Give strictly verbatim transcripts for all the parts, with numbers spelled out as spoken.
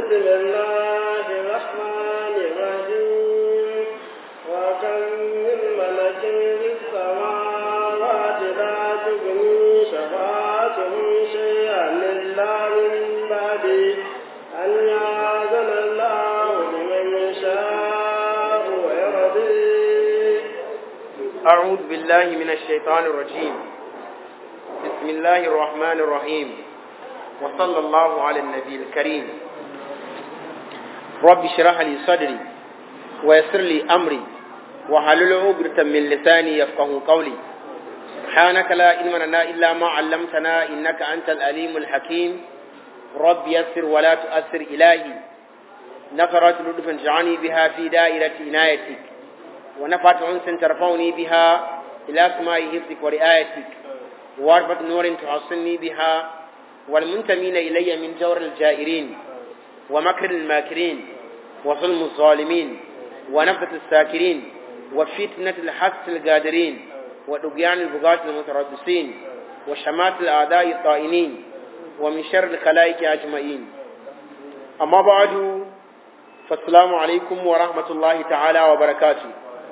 بسم الله الرحمن الرحيم وكم من ملك في السماوات لا تغني شفاعتهم شيئا إلا من بعد أن يأذن الله لمن يشاء ويرضي. أعوذ بالله من الشيطان الرجيم. بسم الله الرحمن الرحيم وصلى الله على النبي الكريم. رب اشرح لي صدري ويسر لي أمري وحلل عقدة من لساني يفقه قولي. سبحانك لا علم لنا إلا ما علمتنا إنك أنت الأليم الحكيم. رب يسر ولا تؤثر إلهي. نفرت لطفا جعلني بها في دائرة عنايتك ونفعت أنس ترفعني بها إلى سماء حفظك ورعايتك واربط نور تحصني بها والمنتمين إلي من جور الجائرين ومكر الماكرين وظلم الظالمين ونفثة الساكرين وفتنة الحق القادرين وطغيان البغاة المتربصين وشمات الأعداء الطائنين ومن شر الخلائق أجمعين. أما بعد فالسلام عليكم ورحمة الله تعالى وبركاته.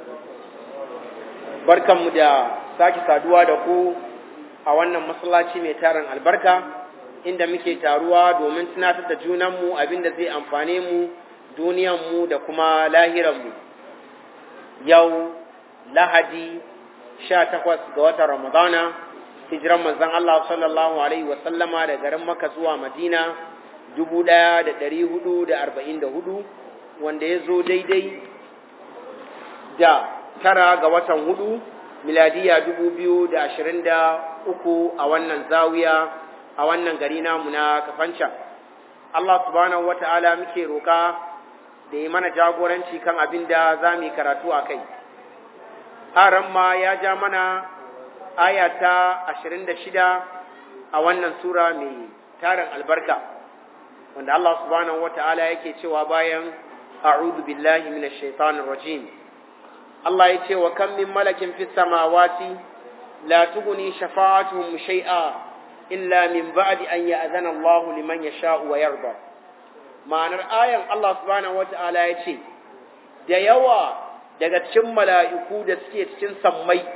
barkanmu da sake saduwa da ku a wannan masallaci mai tarin albarka inda muke taruwa domin tunatar da junanmu abinda zai amfane mu duniyanmu da kuma lahiranmu. Yau Lahadi sha takwas ga watan Ramadana, hijiran manzon Allah sallallahu alaihi wa sallama da garin Makka zuwa Madina dubu ɗaya da ɗari hudu da arba'in da hudu, wanda ya zo daidai da tara ga watan hudu miladiya dubu biyu da ashirin da uku a wannan zawiya a wannan gari namu na Kafancan. Allah subhanahu wata'ala muke roƙa da yi mana jagoranci kan abin da za mu yi karatu a kai. Haran ma ya ja mana aya ta ashirin da shida a wannan sura mai tarin albarka, wanda Allah subhanahu wata'ala yake cewa bayan a'udhu billahi minash shaitanir rajim. Allah ya ce wa kan min malakin fis samawati la tughni shafa'atuhum shay'a illa min ba'di an ya'zana Allah liman yasha'u wa yarda. Ma'anar ayan Allah subhanahu wata'ala ya ce da yawa daga cikin mala'iku da suke cikin sammai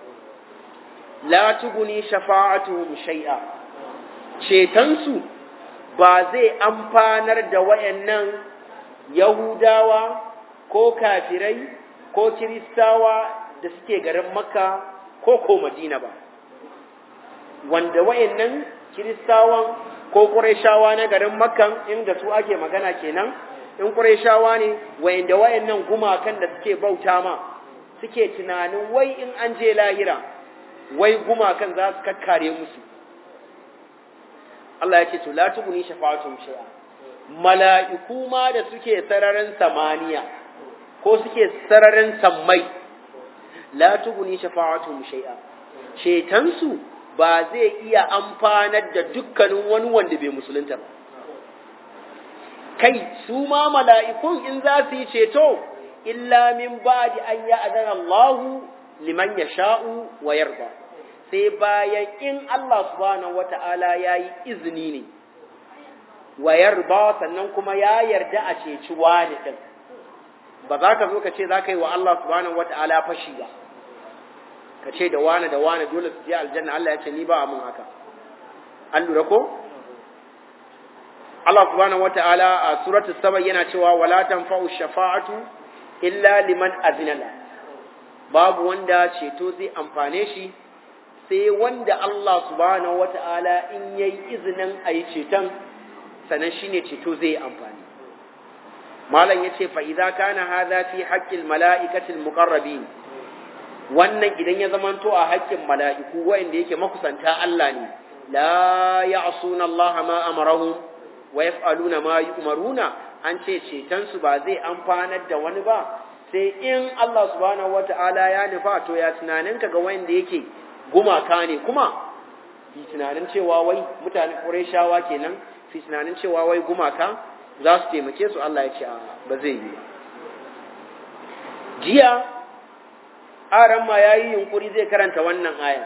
la tughni shafa'atuhum shay'a, cetonsu ba zai amfanar da wayannan Yahudawa ko kafirai ko kiristawa da suke garin Makka ko ko Madina ba, wanda wayannan kiristawan ko Qurayshawa na garin Makka inda su ake magana kenan, in Qurayshawa ne wayanda wayannan gumakan da suke bauta ma suke tunanin wai in an je lahira wai gumakan za su kakkare musu. Allah ya ce to la tuguni shafa'atum shay'a, mala'iku ma da suke sararin samaniya ko suke sararin sammai la tuguni shafa'atuhum shay'a, cetonsu ba zai iya amfanar da dukkanin wani wanda bai musulunta ba. Kai su ma mala'ikun in za su yi ceto illa min ba'di an ya'zana Allahu liman yasha'u wa yarda, sai bayan in Allah subhanahu wata'ala yayi izini ne wa yarda, sannan kuma ya yarda a ceci wani din. Ba za ka zo ka ce za ka yi wa Allah subhanahu wata'ala fashi ba, ka ce da wane da wane dole su je aljanna. Allah ya ce ni ba mun haka. An lura ko? Allah subhanahu wata'ala a suratul saba yana cewa wala tanfa'u shafa'atu illa liman azina la, babu wanda ceto zai amfane shi sai wanda Allah subhanahu wata'ala in yayi izinin ayi ceton, sanan shine ceto zai amfani. Malam ya ce fa'iza kana haza fi haƙƙin mala'ikatil muƙarrabi, wannan idan ya zamanto a haƙƙin mala'iku wa'inda yake makusanta Allah ne, la ya asuna Allah ma amarahu wa ya fa'aluna ma yi umaruna, an ce cetonsu ba zai amfanar da wani ba, sai in Allah subhanahu wata'ala ya nufa. To ya tunaninka ga wa'inda yake gumaka ne kuma, fi tunanin cewa wai mutane Qurayshawa kenan, fi tunanin cewa wai gumaka za su taimake su. Allah ya ce ba zai yi. Jiya aran ma yayi yunkuri zai karanta wannan aya,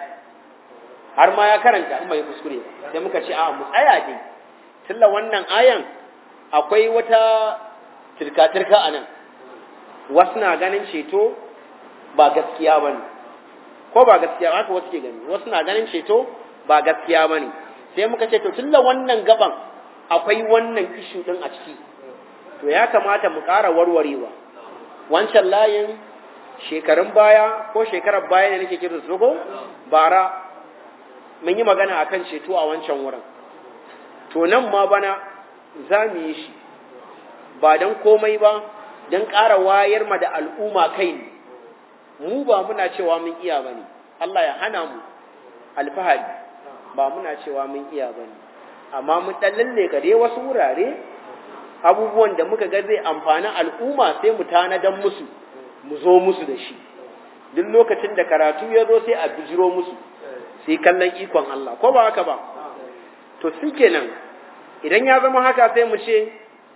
har ma ya karanta in bai kuskure, sai muka ce a mu tsaya dai tilla wannan ayan akwai wata turka-turka a nan, wasu na ganin ceto ba gaskiya ba ne, ko ba gaskiya ba haka wasu ke gani, wasu na ganin ceto ba gaskiya ba ne. Sai muka ce to tun da wannan gaban akwai wannan ishu ɗin a ciki, to ya kamata mu ƙara warwarewa. Wancan layin shekarun baya ko shekarar baya da nake kira su ko bara mun yi magana akan ceto a wancan wurin. To nan ma bana za mu yi shi ba don komai ba, don ƙara wayar ma da al'umma kai ne. Mu ba muna cewa mun iya ba ne, Allah ya hana mu alfahari, ba muna cewa mun iya ba ne, amma mun ɗan lalle ka dai wasu wurare abubuwan da muka ga zai amfani al'umma sai mu tanadan musu, mu zo musu da shi. Duk lokacin da karatu ya zo sai a bijiro musu, sai kallon ikon Allah, ko ba haka ba? To shi kenan, idan ya zama haka sai mu ce,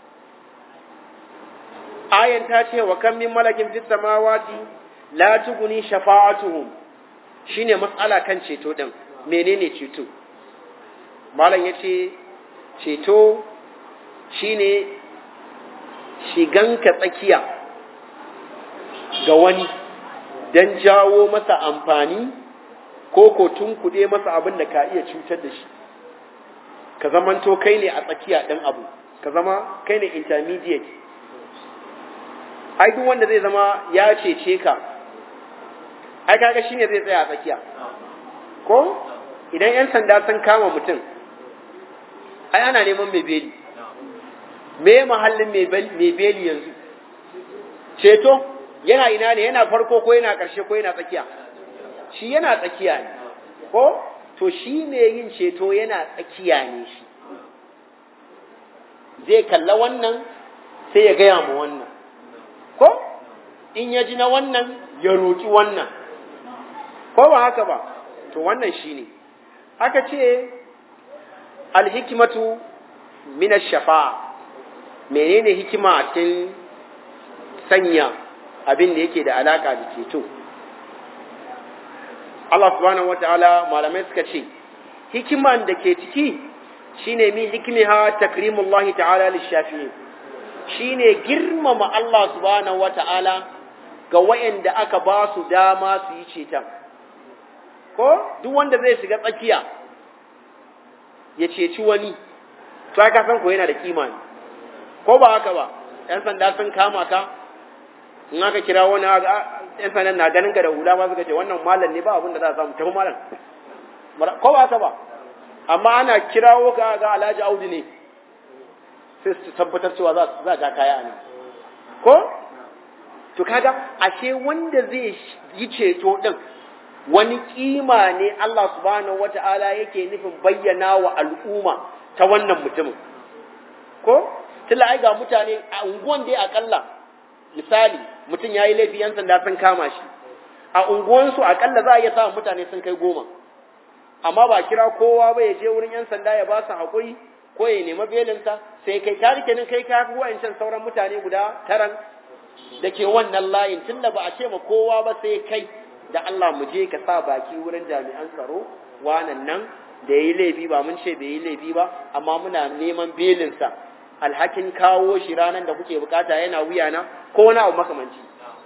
ayan ta ce wa kan min malakin fis samawati la tuguni shafa'atuhum, shine matsala kan ceto din. Menene ceto? Malam yace ceto shine shiganka tsakiya ga wani dan jawo masa amfani ko ko tunkuɗe masa abin da ka iya cutar da shi, ka zamanto kai ne a tsakiya ɗan abu, ka zama kai ne intermediate. Ai duk wanda zai zama ya cece ka, ai kaga shine zai tsaya a tsakiya, ko idan 'yan sanda sun kama mutum, ai ana neman mai beli, me mahallin mai beli yanzu? Ceto yana ina ne, yana farko ko yana ƙarshe ko yana tsakiya? Shi yana tsakiya ne, ko to shi ne yin ceto yana tsakiya ne. Shi zai kalla wannan sai ya gaya mu wannan, ko in ya ji na wannan ya roƙi wannan, ko ba haka ba? To wannan shi ne aka ce alhikimatu min ash-shafa'a. Menene hikima a cikin sanya abin da yake da alaka da ceto? Allah subhanahu wataala malamai suka ce hikiman da ke ciki shine min hikmiha takrimullah ta'ala lishafi'in, shine girmama Allah subhanahu wataala ga wayanda aka ba su dama su yi ceton. Ko duk wanda zai shiga tsakiya ya ceci wani, to aka san ko yana da kima ne, ko ba haka ba? Yan sanda sun kama ka, in aka kira wani yan sandan na ganin ka da hula ma suka ce wannan malam ne, ba abin da za a samu tafi malam, ko ba haka ba? Amma ana kirawo ka ga Alhaji Audu ne, sai su tabbatar cewa za za ta kaya ne, ko to kaga ashe wanda zai yi ceto din wani kima ne Allah subhanahu wata'ala yake nufin bayyana wa al'umma ta wannan mutumin, ko tilla ai ga mutane a unguwan dai akalla misali mutum yayi laifi yan sanda sun kama shi, a unguwansu akalla za a iya samun mutane sun kai goma, amma ba kira kowa ba ya je wurin yan sanda ya ba su haƙuri ko ya nemi belinsa, sai kai ka rike nin kai ka fi wa'ancan sauran mutane guda taran da ke wannan layin, tunda ba a ce ma kowa ba sai kai da Allah mu je ka sa baki wurin jami'an tsaro wanan nan da yayi laifi, ba mun ce bai yi laifi ba, amma muna neman belinsa, alhakin kawo shi ranar da kuke bukata yana wuya na, ko wani abu makamanci.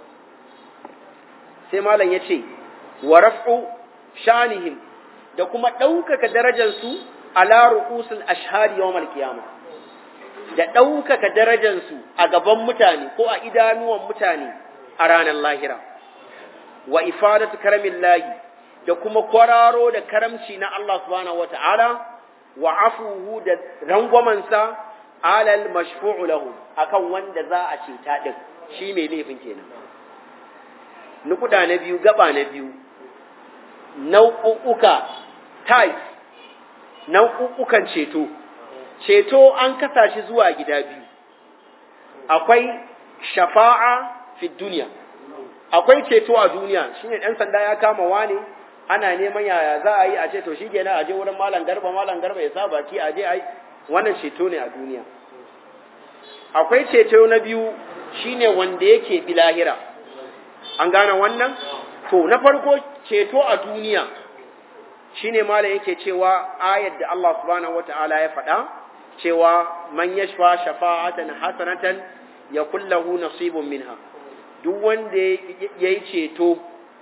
Sai malam ya ce wa raf'u shanihim, da kuma ɗaukaka darajarsu ala ru'usul ashhad yawmal qiyama, da ɗaukaka darajarsu a gaban mutane ko a idanuwan mutane a ranar lahira. Wa ifadatu karamillahi, da kuma kwararo da karamci na Allah subhanahu wata'ala, wa afuhu da rangwamansa alal mashfu'u lahu, akan wanda za a ceta din, shi mai laifin kenan. Nukuda na biyu, gaba na biyu, nau'uka types, nau'ukan ceto. Ceto an kasa shi zuwa gida biyu, akwai shafa'a fi duniya, akwai ceto a duniya, shine ɗan sanda ya kama wani ana neman yaya za a yi a ce to shi kenan a je wurin malam garba, malam garba ya sa baki a je ai, wannan ceto ne a duniya. Akwai ceto na biyu shine wanda yake bilahira, an gane wannan? To na farko ceto a duniya shine malam yake cewa ayar da Allah subhanahu wataala ya faɗa cewa man yashfa shafa'atan hasanatan yakul lahu nasibun minha, duk wanda yayi ceto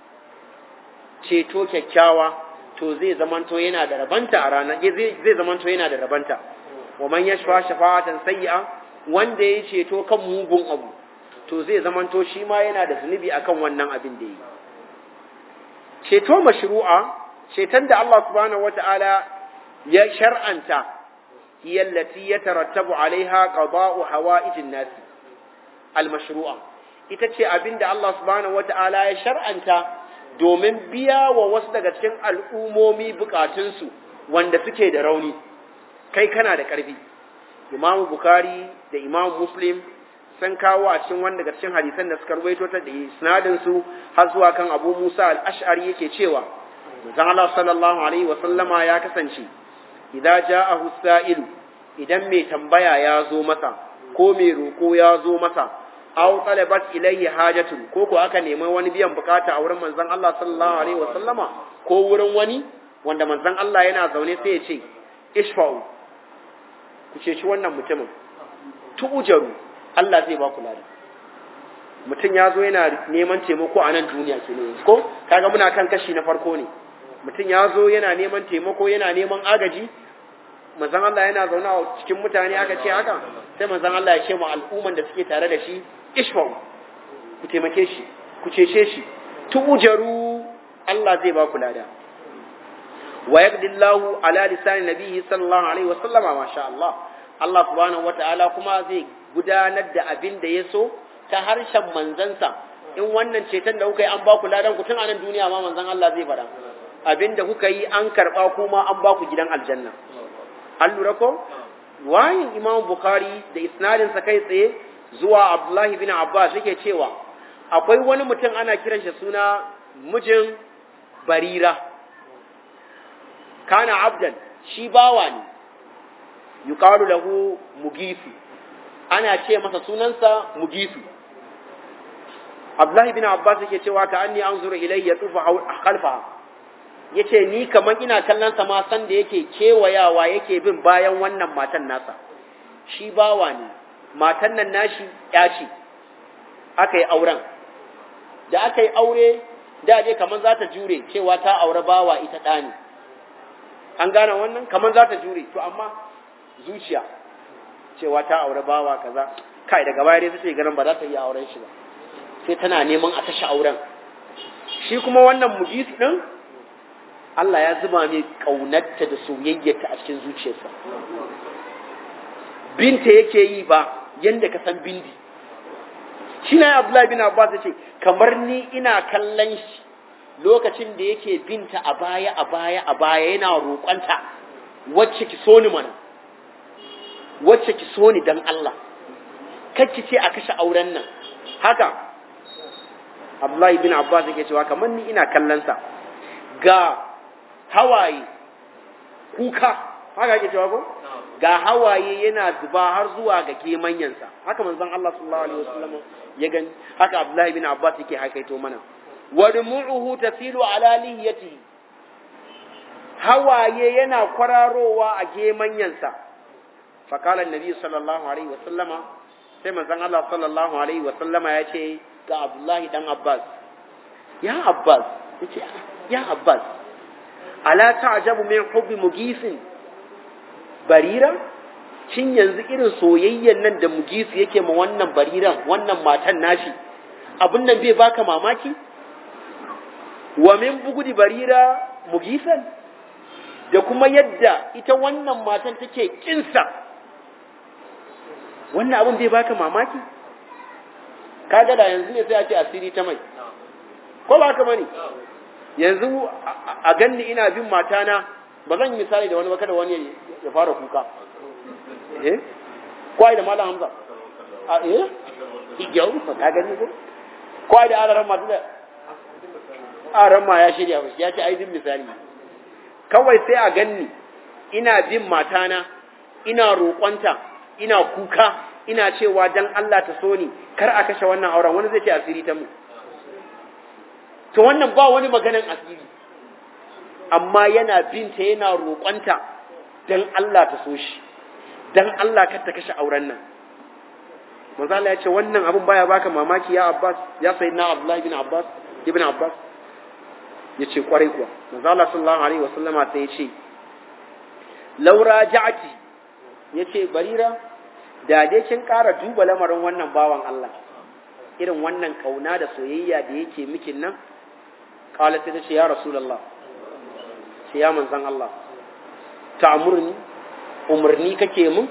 ceto kyakkyawa to zai zamanto yana da rabanta a ranar zai zai zamanto yana da rabanta. Wa man yashfa shafa'atan sayyi'a, wanda yayi ceto kan mugun abu to zai zamanto shi ma yana da zunubi akan wannan abin da yi. Ceto mashru'a, ceton da Allah subhanahu wata'ala ya shar'anta, hiya allati yatarattabu alaiha qada'u hawa'ijin nas al-mashru'a, ita ce abin da Allah subhanahu wata'ala ya shar'anta domin biya wa wasu daga cikin al'umomi bukatunsu wanda suke da rauni, kai kana da ƙarfi. Imam Bukhari da Imam Muslim sun kawo a cikin wanda daga cikin hadisan da suka ruwaito ta da isnadin su har zuwa kan Abu Musa al-Ash'ari yake cewa manzon Allah sallallahu alaihi wa sallama ya kasance idza ja'ahu sa'ilu, idan mai tambaya ya zo masa ko mai roko ya zo masa, aw talabat ilayhi hajatun, ko ko aka nemi wani biyan bukata a wurin manzon Allah sallallahu alaihi wa sallama ko wurin wani wanda manzon Allah yana zaune sai ya ce ishfa'u, ku ce shi wannan mutumin, tu'jaru, Allah zai ba ku lada. Mutum ya zo yana neman taimako a nan duniya ke ne, ko kaga muna kan kashi na farko ne. Mutum ya zo yana neman taimako, yana neman agaji, manzon Allah yana zaune a cikin mutane aka ce haka, sai manzon Allah ya ce ma al'umman da suke tare da shi, ishfa'u, ku taimake shi, ku cece shi, tu'jaru, Allah zai ba ku lada. Wa yaqdillahu ala lisani nabiyyi sallallahu alaihi wa sallama, masha Allah. Allah subhanahu wata'ala kuma zai gudanar da abin da ya so ta harshen manzansa. In wannan ceton da kuka yi an ba ku ladan ku tun a nan duniya ma manzan Allah zai faɗa. Abin da kuka yi an karɓa kuma an ba ku gidan aljanna. An lura ko? Wayin Imam Bukhari da isnadinsa kai tsaye zuwa Abdullahi bin Abbas yake cewa akwai wani mutum ana kiran shi suna mijin Barira. Kana abdan, shi bawa ne. Yuqalu lahu Mugisu, ana ce masa sunansa Mugisu. Abdullahi bin Abbas yake cewa ka anni anzuru ilayya tufa khalfa, yace ni kaman ina kallon sa ma san da yake kewayawa yake bin bayan wannan matan nasa. Shi bawa ne, matan nan nashi ya ce aka yi auren, da aka yi aure da je kaman za ta jure cewa ta aure bawa ita ɗani, an gane wannan kaman za ta jure, to amma zuciya cewa ta aure bawa kaza, kai daga baya dai sai ganin ba za ta yi auren shi ba, sai tana neman a kashe auren. Shi kuma wannan mujis din Allah ya zuba mai kaunarta da soyayyarta a cikin zuciyarsa, binta yake yi ba yanda ka san bindi. Shi na Abdullahi bin Abbas ya ce kamar ni ina kallon shi lokacin da yake binta a baya a baya a baya yana roƙonta, wacce ki so ni mana, wacce ki so ni dan Allah, kacce ce a kashe auren nan. Haka Abdullahi bin Abbas yake cewa kamar ni ina kallon sa, ga hawaye kuka, haka yake cewa ko, ga hawaye yana zuba har zuwa ga gemanyansa. Haka manzon Allah sallallahu alaihi wasallam ya gani, haka Abdullahi bin Abbas yake hakaito mana. Wa dumu'uhu tasilu ala lihiyatihi, hawaye yana kwararowa a gemanyansa. Fakala annabi sallallahu alaihi wa sallama, sai manzon Allah sallallahu alaihi wa sallama ya ce ga Abdullahi dan Abbas, ya Abbas, yace ya Abbas, ala ta'jabu min hubbi mugisin barira, shin yanzu irin soyayyen nan da Mugisu yake ma wannan bariran, wannan matan nashi, abin nan bai baka mamaki? Wa min bugudi barira Mugisan, da kuma yadda ita wannan matan take kinsa, wannan abin bai baka mamaki? Kaga da yanzu ne sai a ce asiri ta mai, ko ba haka bane? Yanzu a ganni ina bin matana, ba zan yi misali da wani ba, kada wani ya fara kuka. Eh? Kwai da Malam Hamza. A eh? Yau ka gani ko? Kwai da alaran ma da aran ma ya shirya ba, ya ce ai bin misali. Kawai sai a ganni ina bin matana, ina roƙonta, ina kuka, ina cewa dan Allah ta so ni, kar a kashe wannan auren, wani zai ce asiri ta mu. To wannan ba wani maganan asiri. Amma yana binta yana roƙonta dan Allah ta so shi. dan Allah kar ta kashe auren nan. Manzo Allah ya ce wannan abun baya baka mamaki ya Abbas, ya sayyidina Abdullah ibn Abbas ibn Abbas yace kwarai kuwa. Manzo Allah sallallahu alaihi wasallama sai ya ce laura ja'ati, yace Barira da dai kin ƙara duba lamarin wannan bawan Allah, irin wannan kauna da soyayya da yake mikin nan. Kala sai ta ce ya Rasulullah, sai ya manzan Allah, ta'murni, umarni kake mun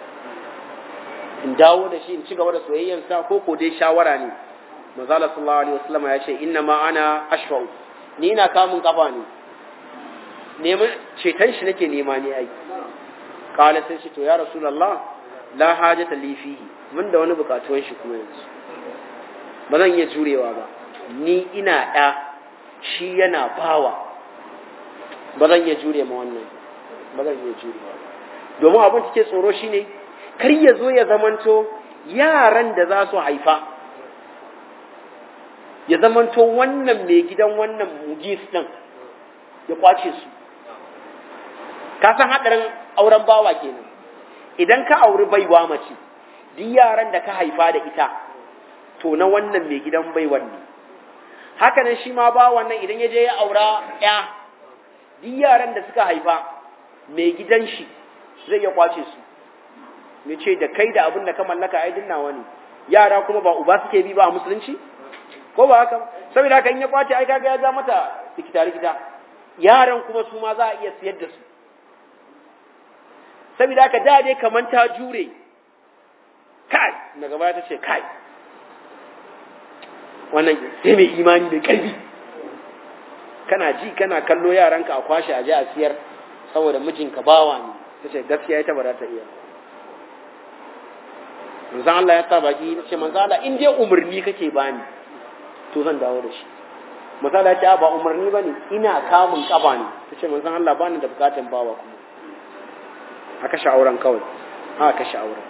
in dawo da shi in ci gaba da soyayyan sa ko ko dai shawara ne? Manzo Allah sallallahu alaihi wasallam ya ce inna ma ana ashfa'u, ni ina kamun kafa ne, neman ceton shi nake nema ne ai. Kala sai shi to ya Rasulullah la hajata li fihi, mun da wani bukatuwan shi kuma yanzu ba zan iya jurewa ba, ni ina ɗa shi yana bawa, ba zan iya jure ma wannan, ba zan iya jurewa ba. Domin abin da ke tsoro shine kar ya zo ya zamanto yaran da za su haifa ya zamanto wannan mai gidan wannan mugis din ya kwace su. Ka san hadarin auren bawa kenan. Idan ka auri baiwa mace, duk yaran da ka haifa da ita to na wannan mai gidan baiwan ne. Haka nan shi ma bawan nan idan ya je ya aura ya, duk yaran da suka haifa mai gidan shi zai ya kwace su. Me ce da kai da abin da ka mallaka ai dinnawa ne. Yara kuma ba uba suke bi ba a musulunci? Ko ba haka? Saboda haka in ya kwace ai kaga ya ja mata likita likita. Yaran kuma su ma za a iya siyar da su. Saboda haka da dai kaman ta jure. Kai, daga baya ta ce kai. Wannan sai mai imani da karfi. Kana ji kana kallo yaranka a kwashe a je a siyar saboda mijinka bawa ne. Ta ce gaskiya ita ba za ta iya. Manzan Allah ya sa baki ya ce manzan Allah in dai umarni kake bani to zan dawo da shi. Manzan Allah ya ce ba umarni bane, ina kamun kafa ne. Ta ce manzan Allah bani da bukatun bawa kuma. Aka kashe auren kawai. Aka kashe auren.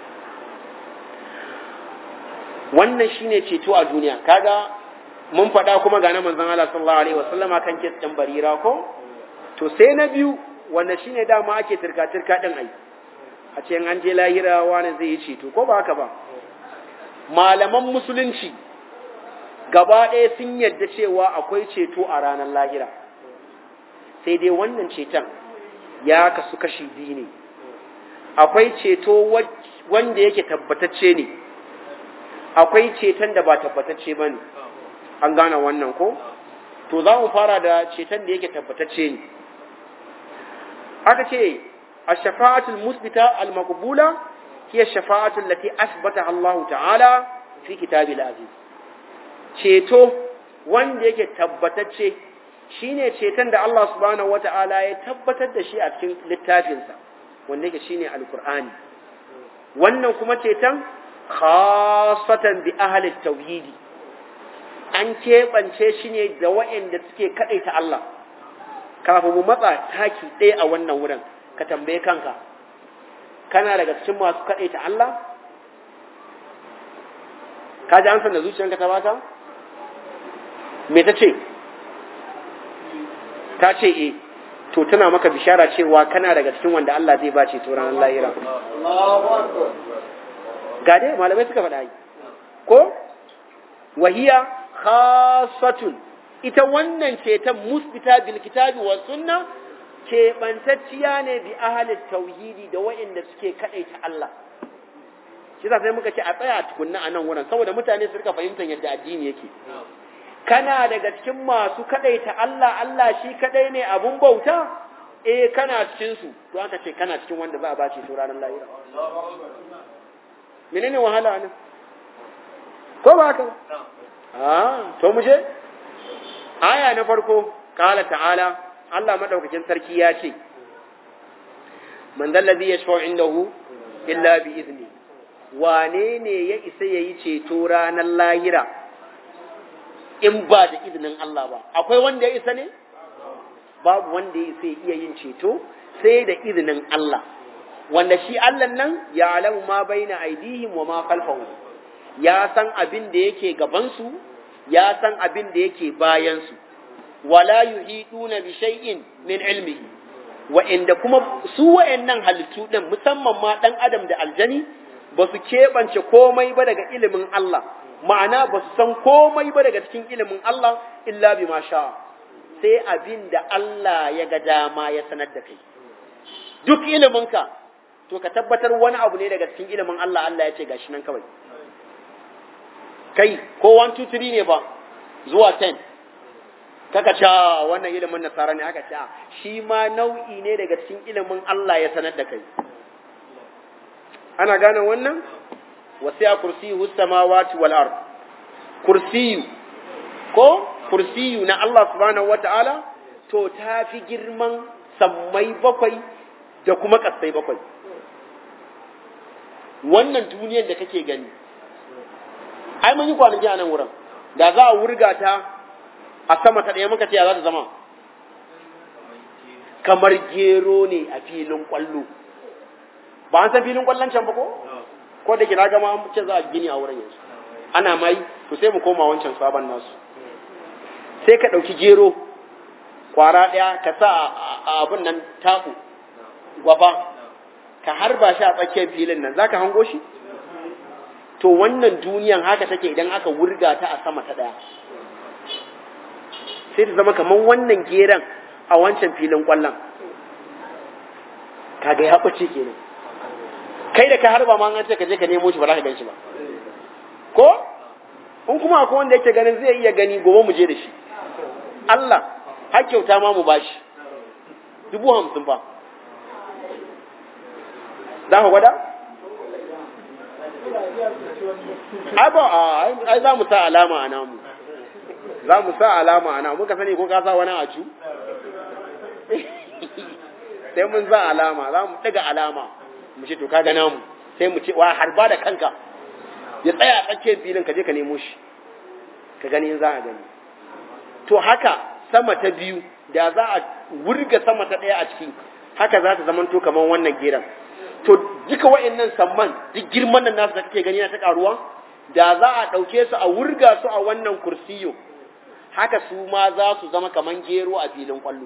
Wannan shine ceto a duniya. Kaga mun faɗa kuma ga na manzan Allah sallallahu alaihi wasallama kan kes ɗin Barira ko? To sai na biyu wanda shine dama ake turka-turka ɗin ai. A ce an je lahira wani zai yi ceto ko ba haka ba? Malaman musulunci gaba ɗaya sun yadda cewa akwai ceto a ranar lahira. Sai dai wannan ceton ya kasu kashi biyu ne. Akwai ceto wanda yake tabbatacce ne, akwai ceton da ba tabbatacce ba ne. An gane wannan ko? To za mu fara da ceton da yake tabbatacce ne. Aka ce الشفاعة المثبتة المقبولة هي الشفاعة التي أثبتها الله تعالى في كتابه العزيز. ceto wanda yake tabbatacce shine ceton da Allah subhanahu wata'ala ya tabbatar da shi a cikin littafinsa wanda yake shine alqur'ani. Wannan kuma ceton khassatan bi ahli tauhidi, an keɓance shi ne da waɗanda suke kaɗaita Allah. Kafin mu matsa taki ɗaya a wannan wurin, ka tambaye kanka, kana daga cikin masu kaɗaita Allah? Ka ji an san da zuciyarka ta bata? Me ta ce? Ta ce e, to tana maka bishara cewa kana daga cikin wanda Allah zai ba ceto ranar lahira. Ga dai malamai suka faɗa yi. Ko? Wahiya khasatun, ita wannan ceton musbita bil kitabi wa sunna keɓantacciya ne bi ahalin tauhidi da waɗanda suke kaɗaita Allah. Shi za sai muka ce a tsaya tukunna a nan wurin saboda mutane su rika fahimtar yadda addini yake. Kana daga cikin masu kaɗaita Allah, Allah shi kaɗai ne abun bauta? Eh kana cikin su, to aka ce kana cikin wanda za a bace su ranar lahira. Menene wahala nan? Ko ba haka? Ah, to mu je. Aya na farko, qala ta'ala, Allah madaukakin sarki ya ce, man dallazi yashfa'u indahu illa bi izni. Wane ne ya isa yayi ceto ranar lahira in ba da izinin Allah ba? Akwai wanda ya isa ne? Babu wanda ya isa iya yin ceto sai da izinin Allah. Wanda shi Allah nan ya alamu ma baina aidihim wa ma khalfahum. Ya san abin da yake gaban su, ya san abin da yake bayan su. Wala yuhiduna bi shay'in min ilmihi, wa'anda kuma su wa'annan halittu din musamman ma dan adam da aljani ba su keɓance komai ba daga ilimin Allah, ma'ana ba su san komai ba daga cikin ilimin Allah illa bi sha, sai abin da Allah ya ga dama ya sanar da kai. Duk iliminka, to ka tabbatar wani abu ne daga cikin ilimin Allah, Allah ya ce gashi nan kawai. Kai, ko one, two, three ne ba, zuwa ten, kaka ca wannan ilimin nasara ne aka ca, shi ma nau'i ne daga cikin ilimin Allah ya sanar da kai. Ana gane wannan? Wasi'a kursiyyu samawati wal ard. Kursiyu ko kursiyu na Allah subhanahu wataala to tafi girman sammai bakwai da kuma kasai bakwai. Wannan duniyar da kake gani, ai mun yi kwanaki a nan wurin, da za a wurga ta a sama ta ɗaya muka ce ya za ta zama kamar gero ne a filin kwallo. Ba an san filin kwallon can ba ko? Ko da ke na gama an ce za a gini a wurin yanzu. Ana mai, to sai mu koma wancan sabon nasu. Sai ka ɗauki gero, kwara ɗaya ka sa a abin nan taɓu, gwafa, ka harba shi a tsakiyar filin nan, za ka hango shi? To wannan duniyan haka take idan aka wurga ta a sama ta ɗaya. Sai ta zama kamar wannan geron a wancan filin kwallon. Kaga ya ɓace kenan. Kai da ka harba ma an ce ka je ka nemo shi ba za ka gan shi ba. Ko? In kuma akwai wanda yake ganin zai iya gani gobe mu je da shi. Allah, har kyauta ma mu bashi. Dubu hamsin fa. Za ka gwada? Ai ba, ai za mu sa alama a namu. Za mu sa alama a namu. Muka sani ko ka sa wani a cu? Sai mun sa alama, za mu ɗaga alama. Mu ce to ka ga namu. Sai mu ce wa harba da kanka. Ya tsaya a tsakiyar filin ka je ka nemo shi. Ka gani in za a gani. To haka sama ta biyu da za a wurga sama ta ɗaya a ciki, haka za ta zamanto kamar wannan geran. To duka wa'annan samman duk girman nan nasu da kake gani na ta karuwa, da za a ɗauke su a wurga su a wannan kursiyo, haka su ma za su zama kamar gero a filin kwallo.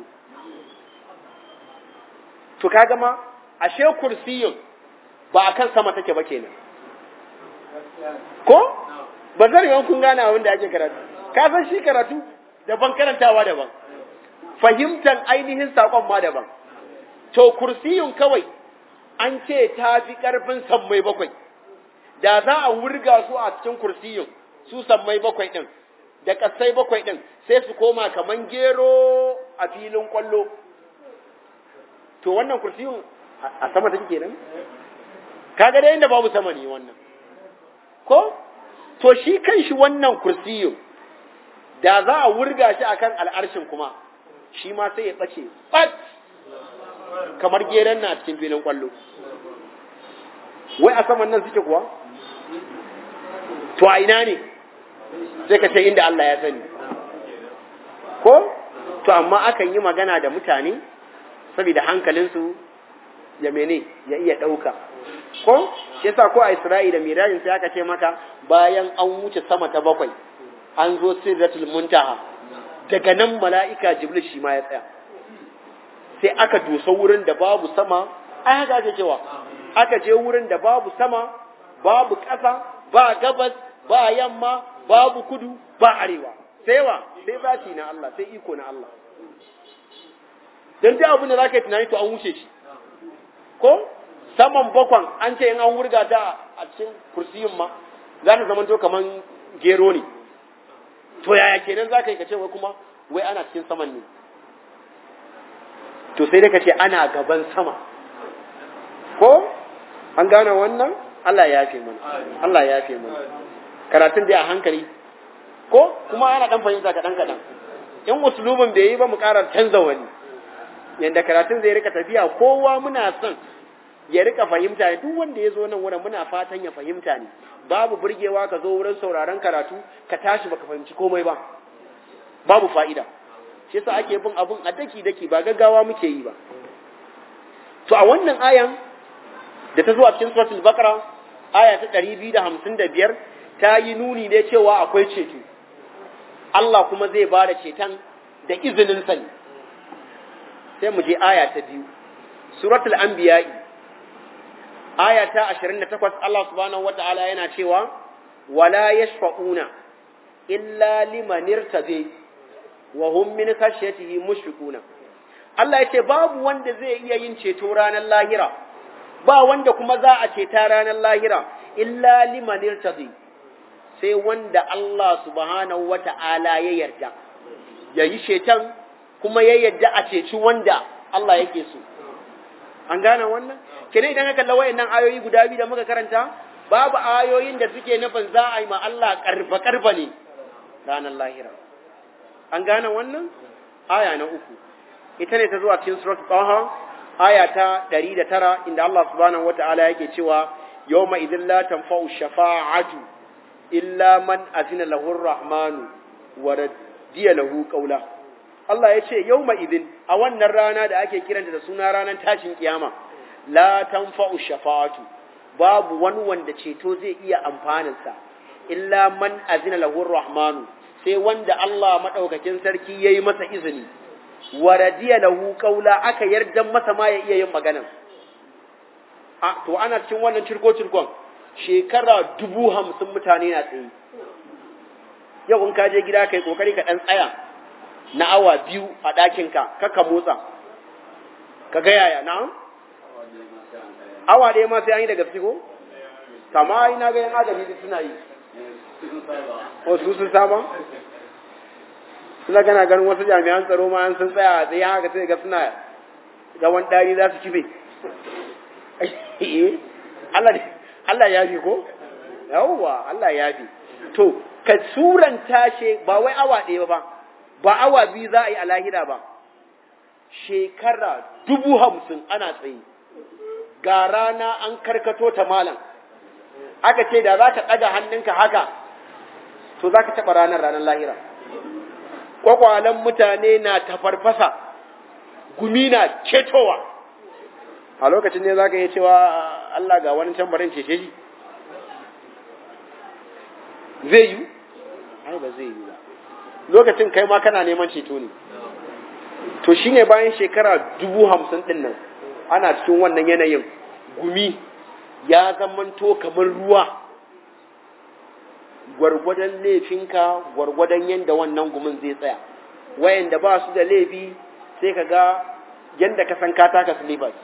To kaga ma ashe kursiyon ba a kan sama take ba kenan. Ko? Ba zan yi kun gane abin da ake karatu. Ka san shi karatu daban, karantawa daban, fahimtar ainihin saƙon ma daban. To kursiyon kawai an ce ta fi ƙarfin sammai bakwai. Da za a wurga su a cikin kursiyon, su sammai bakwai ɗin da ƙasai bakwai ɗin sai su koma kaman gero a filin ƙwallo. To wannan kursiyon a sama take kenan? Kaga da inda babu sama ne wannan. Ko? To shi kan shi wannan kursiyo da za a wurga shi akan al'arshin kuma shi ma sai ya ɓace ɓat kamar geron na cikin filin kwallo. Wai a saman nan suke kuwa? To a ina ne? Sai ka ce inda Allah ya sani. Ko? To amma akan yi magana da mutane saboda hankalinsu ya mene ya iya ɗauka. Ko? Shi yasa ko a Isra'ila mirajin sai aka ce maka bayan an wuce sama ta bakwai an zo Sidratul Muntaha, daga nan mala'ika Jibril shi ma ya tsaya. Sai aka dosa wurin da babu sama, ai haka ake cewa, aka je wurin da babu sama, babu ƙasa, ba gabas, ba yamma, babu kudu, ba arewa. Sai wa, sai zati na Allah, sai iko na Allah. Don ta abin da za ka yi tunani to an wuce shi. Ko? Saman bakwan an ce in an wurga ta a cikin kursiyin ma, za ta zamanto kamar gero ne. To yaya kenan za ka yi ka ce wai kuma wai ana cikin saman ne. To sai dai ka ce ana gaban sama. Ko? An gane wannan? Allah ya yafe mana. Allah ya yafe mana. Karatun dai a hankali. Ko? Kuma ana dan fahimta kaɗan kaɗan. In usulubin bai yi ba mu ƙara canza wani. Yanda karatun zai rika tafiya kowa muna son ya rika fahimta ne, duk wanda ya zo nan wurin muna fatan ya fahimta ne. Babu burgewa ka zo wurin sauraron karatu ka tashi baka fahimci komai ba. Babu fa'ida. Shi yasa ake bin abun a daki daki ba gaggawa muke yi ba. To a wannan ayan da ta zo a cikin suratul Baqara aya ta ɗari biyu da hamsin da biyar ta yi nuni ne cewa akwai ceto. Allah kuma zai ba da ceton da izinin sa ne. sai mu je aya ta biyu suratul anbiya aya ta ashirin da takwas Allah subhanahu wataala yana cewa wala yashfa'una illa liman irtadi wa hum min khashyatihi mushrikuna Allah ya ce babu wanda zai iya yin ceto ranar lahira ba wanda kuma za a ceta ranar lahira illa liman irtadi sai wanda Allah subhanahu wata'ala ya yarda ya yi ceton kuma ya yarda a ceci wanda Allah yake so an gane wannan kenan idan ka kalla wayannan ayoyi guda biyu da muka karanta babu ayoyin da suke nufin za a yi ma Allah karba karba ne ranar lahira an gane wannan aya na uku ita ne ta zuwa cikin suratul Taha aya ta ɗari da tara inda Allah subhanahu wata'ala yake cewa yawma idhil la tanfa'u shafa'atu illa man azina lahu ar-rahmanu wa radiya lahu qawla Allah ya ce yawma idhin a wannan rana da ake kiranta da suna ranar tashin kiyama la tanfa'u shafa'atu babu wani wanda ceto zai iya amfaninsa illa man azina lahu ar-rahmanu sai wanda Allah madaukakin sarki yayi masa izini wa radiya lahu qawla aka yarda masa ma ya iya yin magana a to ana cikin wannan cirko cirkon shekara dubu hamsin mutane na tsaye yau in ka je gida kai kokari ka dan tsaya na awa biyu a ɗakin ka kaka motsa ka ga yaya na'am awa ɗaya ma sai an yi da gaske ko kama ina ga yan adabi suna yi wasu sun saba suna gana ganin wasu jami'an tsaro ma an sun tsaya tsaye haka sai ga suna gawan ɗari za su kibe Allah ya fi ko? Yawwa Allah ya fi to ka suranta shi ba wai awa ɗaya ba ba awa biyu za a yi a lahira ba shekara dubu hamsin ana tsaye ga rana an karkato ta malam aka ce da za ka ɗaga hannunka haka to za ka taɓa ranar ranar lahira kwakwalen mutane na tafarfasa gumi na cetowa a lokacin ne za ka yi cewa Allah ga wani can barin cece shi zai yi? ai ba zai yi ba lokacin kai ma kana neman ceto ne to shi ne bayan shekara dubu hamsin ɗin nan ana cikin wannan yanayin gumi ya zamanto kamar ruwa gwargwadon laifinka gwargwadon yadda wannan gumin zai tsaya wayanda ba su da laifi sai ka ga yadda ka san ka taka slippers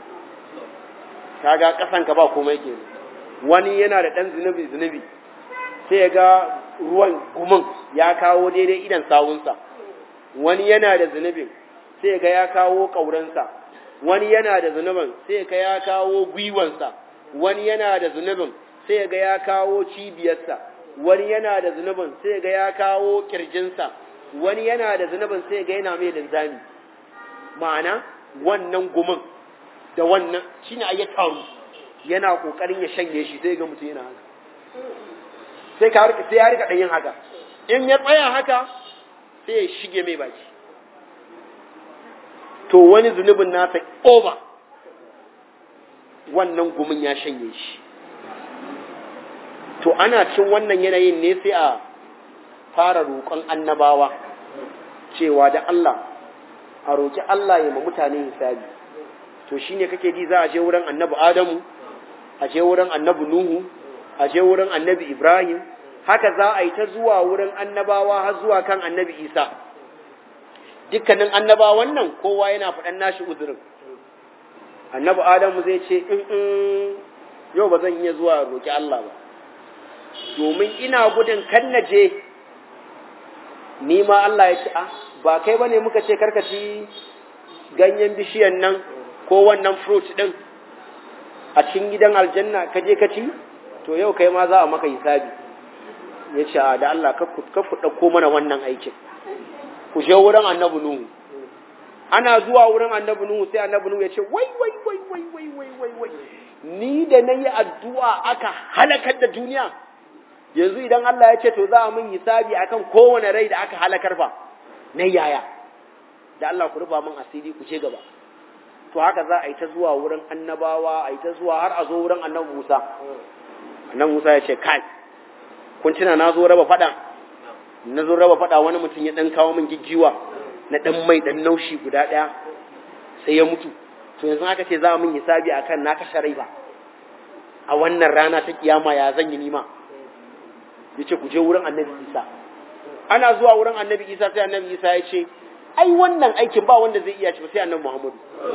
ka ga kasanka ba komai ke wani yana da ɗan zunubi zunubi sai ya ga ruwan gumin ya kawo daidai idan sawunsa wani yana da zunubin sai ga ya kawo ƙauransa wani yana da zunubin sai ga ya kawo gwiwansa wani yana da zunubin sai ga ya kawo cibiyarsa wani yana da zunubin sai ga ya kawo kirjinsa wani yana da zunubin sai ga yana mai linzami ma'ana wannan gumin da wannan shine ayi taru yana kokarin ya shanye shi sai ga mutum yana haka sai ka rika sai ya rika dan yin haka in ya tsaya haka sai ya shige mai baki to wani zunubin nasa over wannan gumin ya shanye shi to ana cin wannan yanayin ne sai a fara roƙon annabawa cewa da Allah a roƙi Allah ya ma mutane hisabi to shine kake ji za a je wurin annabi Adamu a je wurin annabi Nuhu a je wurin annabi Ibrahim haka za a yi ta zuwa wurin annabawa har zuwa kan annabi Isa dukkanin annabawan nan kowa yana faɗan nashi uzurin annabi Adamu zai ce in yau ba zan iya zuwa roƙi Allah ba domin ina gudun kan na je ni ma Allah ya ce a ba kai bane muka ce karkaci ganyen bishiyan nan ko wannan fruit din a cikin gidan aljanna ka je ka ci to yau kai ma za a maka hisabi ya ce da Allah ka ku ɗauko mana wannan aikin ku je wurin annabi Nuhu ana zuwa wurin annabi Nuhu sai annabi Nuhu ya ce wai wai wai wai wai wai wai wai ni da nayi addu'a aka halakar da duniya yanzu idan Allah ya ce to za a min hisabi akan kowane rai da aka halakar fa na yaya da Allah ku rufa min asiri ku ce gaba to haka za a yi ta zuwa wurin annabawa a yi ta zuwa har a zo wurin annabi Musa annabi Musa ya ce kai kun tuna na zo raba fada na zo raba fada wani mutum ya dan kawo min giggiwa na dan mai dan naushi guda daya sai ya mutu, to yanzu aka ce za mu yi hisabi akan na kashe rai ba a wannan rana ta kiyama, ya zan yi nima? Yace ku je wurin Annabi Isa. Ana zuwa wurin Annabi Isa sai Annabi Isa ya ce ai wannan aikin ba wanda zai iya shi sai Annabi Muhammad.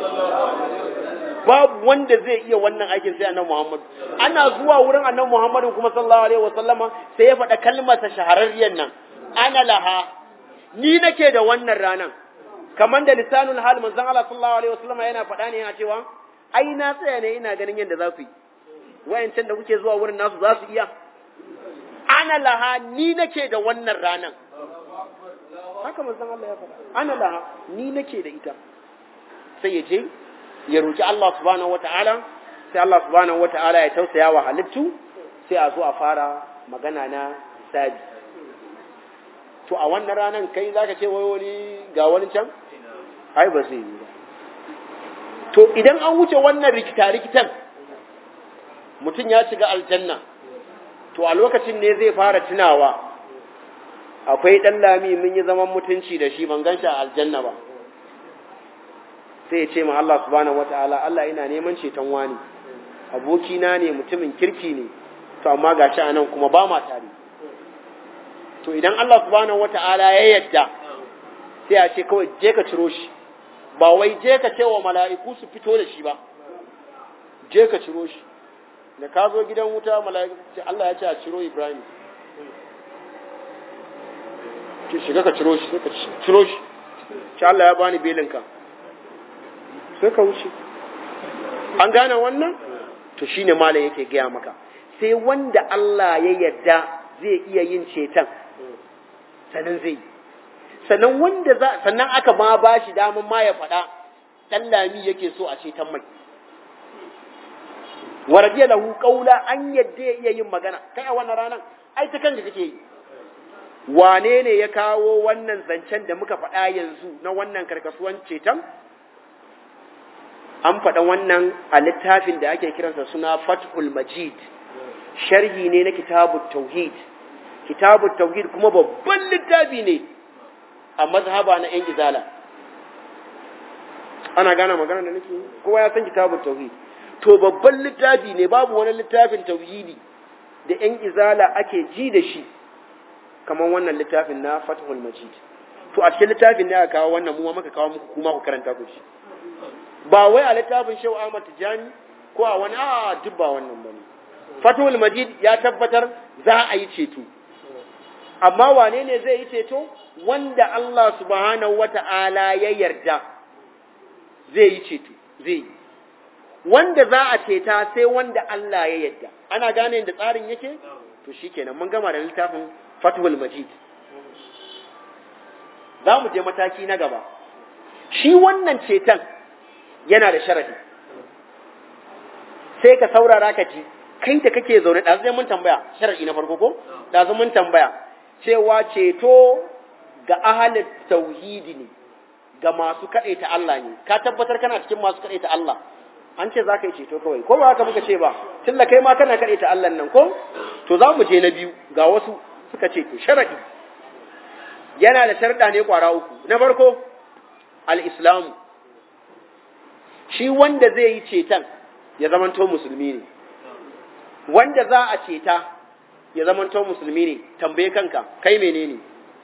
Babu wanda zai iya wannan aikin sai Annabi Muhammad. Ana zuwa wurin Annabi Muhammad kuma sallallahu alaihi wasallama sai ya faɗa kalmar ta shahararriyar nan, ana laha, ni nake da wannan ranan. Kamar da lisanul hal manzon Allah sallallahu alaihi wasallama yana faɗa ne yana cewa ai na tsaya ne ina ganin yadda za ku yi. Wayancan da kuke zuwa wurin nasu za su iya. Ana laha, ni nake da wannan ranan. Haka manzon Allah ya faɗa. Ana laha, ni nake da ita. Sai ya je ya roki Allah subhanahu wata'ala, sai Allah subhanahu wata'ala ya tausaya wa halittu, sai a zo a fara magana na hisabi. To a wannan ranan kai zaka ce wai wani ga wani can? Ai ba zai yi ba. To idan an wuce wannan rikita rikitan mutum ya shiga aljanna, to a lokacin ne zai fara tunawa akwai ɗan lami mun yi zaman mutunci da shi ban gan shi a aljanna ba. Sai ya ce ma Allah subhanahu wataala, Allah ina neman ceton wani, abokina ne, mutumin kirki ne, to amma gashi a nan kuma ba ma tare. To idan Allah subhanahu wataala ya yadda sai a ce kawai je ka ciro shi, ba wai je ka ce wa mala'iku su fito da shi ba, je ka ciro shi. Da ka zo gidan wuta mala'iku ce Allah ya ce a ciro Ibrahim, ki shiga ka ciro shi, sai ka ciro shi, ce Allah ya bani belinka, sai ka wuce. An gane wannan? To shine malam yake gaya maka, sai wanda Allah ya yarda zai iya yin ceton sannan zai, sannan wanda za, sannan aka ma ba shi daman ma ya faɗa ɗan lami yake so a ceton mai. Wa radiya lahu qawla, an yadda ya iya yin magana. Kai a wannan ranar ai ta kanka kake yi. Wane ne ya kawo wannan zancen da muka faɗa yanzu na wannan karkasuwan ceton? An faɗa wannan a littafin da ake kiransa suna Fathul Majid, sharhi ne na Kitabut Tauhid. Kitabut Tauhid kuma babban littafi ne a mazhaba na ‘yan izala. Ana gane magana da nake, kowa ya san Kitabut Tauhid. To babban littafi ne, babu wani littafin tauhidi da ‘yan izala ake ji da shi kamar wannan littafin na Fathul Majid. To a cikin littafin ne aka kawo wannan, mu maka kawo muku kuma ku karanta ku shi. Ba wai a littafin Shehu Ahmad Tijani ko a wani a duk ba wannan bane. Fathul Majid ya tabbatar za a yi ceto. Amma wane ne zai yi ceto? Wanda Allah subhanahu wata'ala ya yarda zai yi ceto, zai yi. Wanda za a ceta sai wanda Allah ya yarda. Ana gane da tsarin yake? To shikenan mun gama da littafin Fathul Majid. Za mu je mataki na gaba. Shi wannan ceton yana da sharadi. Sai ka saurara ka ji, kai da kake zaune, ɗazu zai mun tambaya, sharadi na farko ko? Ɗazu mun tambaya, cewa ceto ga ahalin tauhidi ne, ga masu kaɗaita Allah ne. Ka tabbatar kana cikin masu kaɗaita Allah. An ce za ka yi ceto kawai, ko ba haka muka ce ba, tun da kai ma kana kaɗaita Allah nan ko? To za mu je na biyu, ga wasu suka ce to sharadi. Yana da sharɗa ne ƙwara uku. Na farko, al-Islamu. Shi wanda zai yi ceton ya zamanto musulmi ne. Wanda za a ceta ya zamanto musulmi ne. Tambaye kanka, kai menene?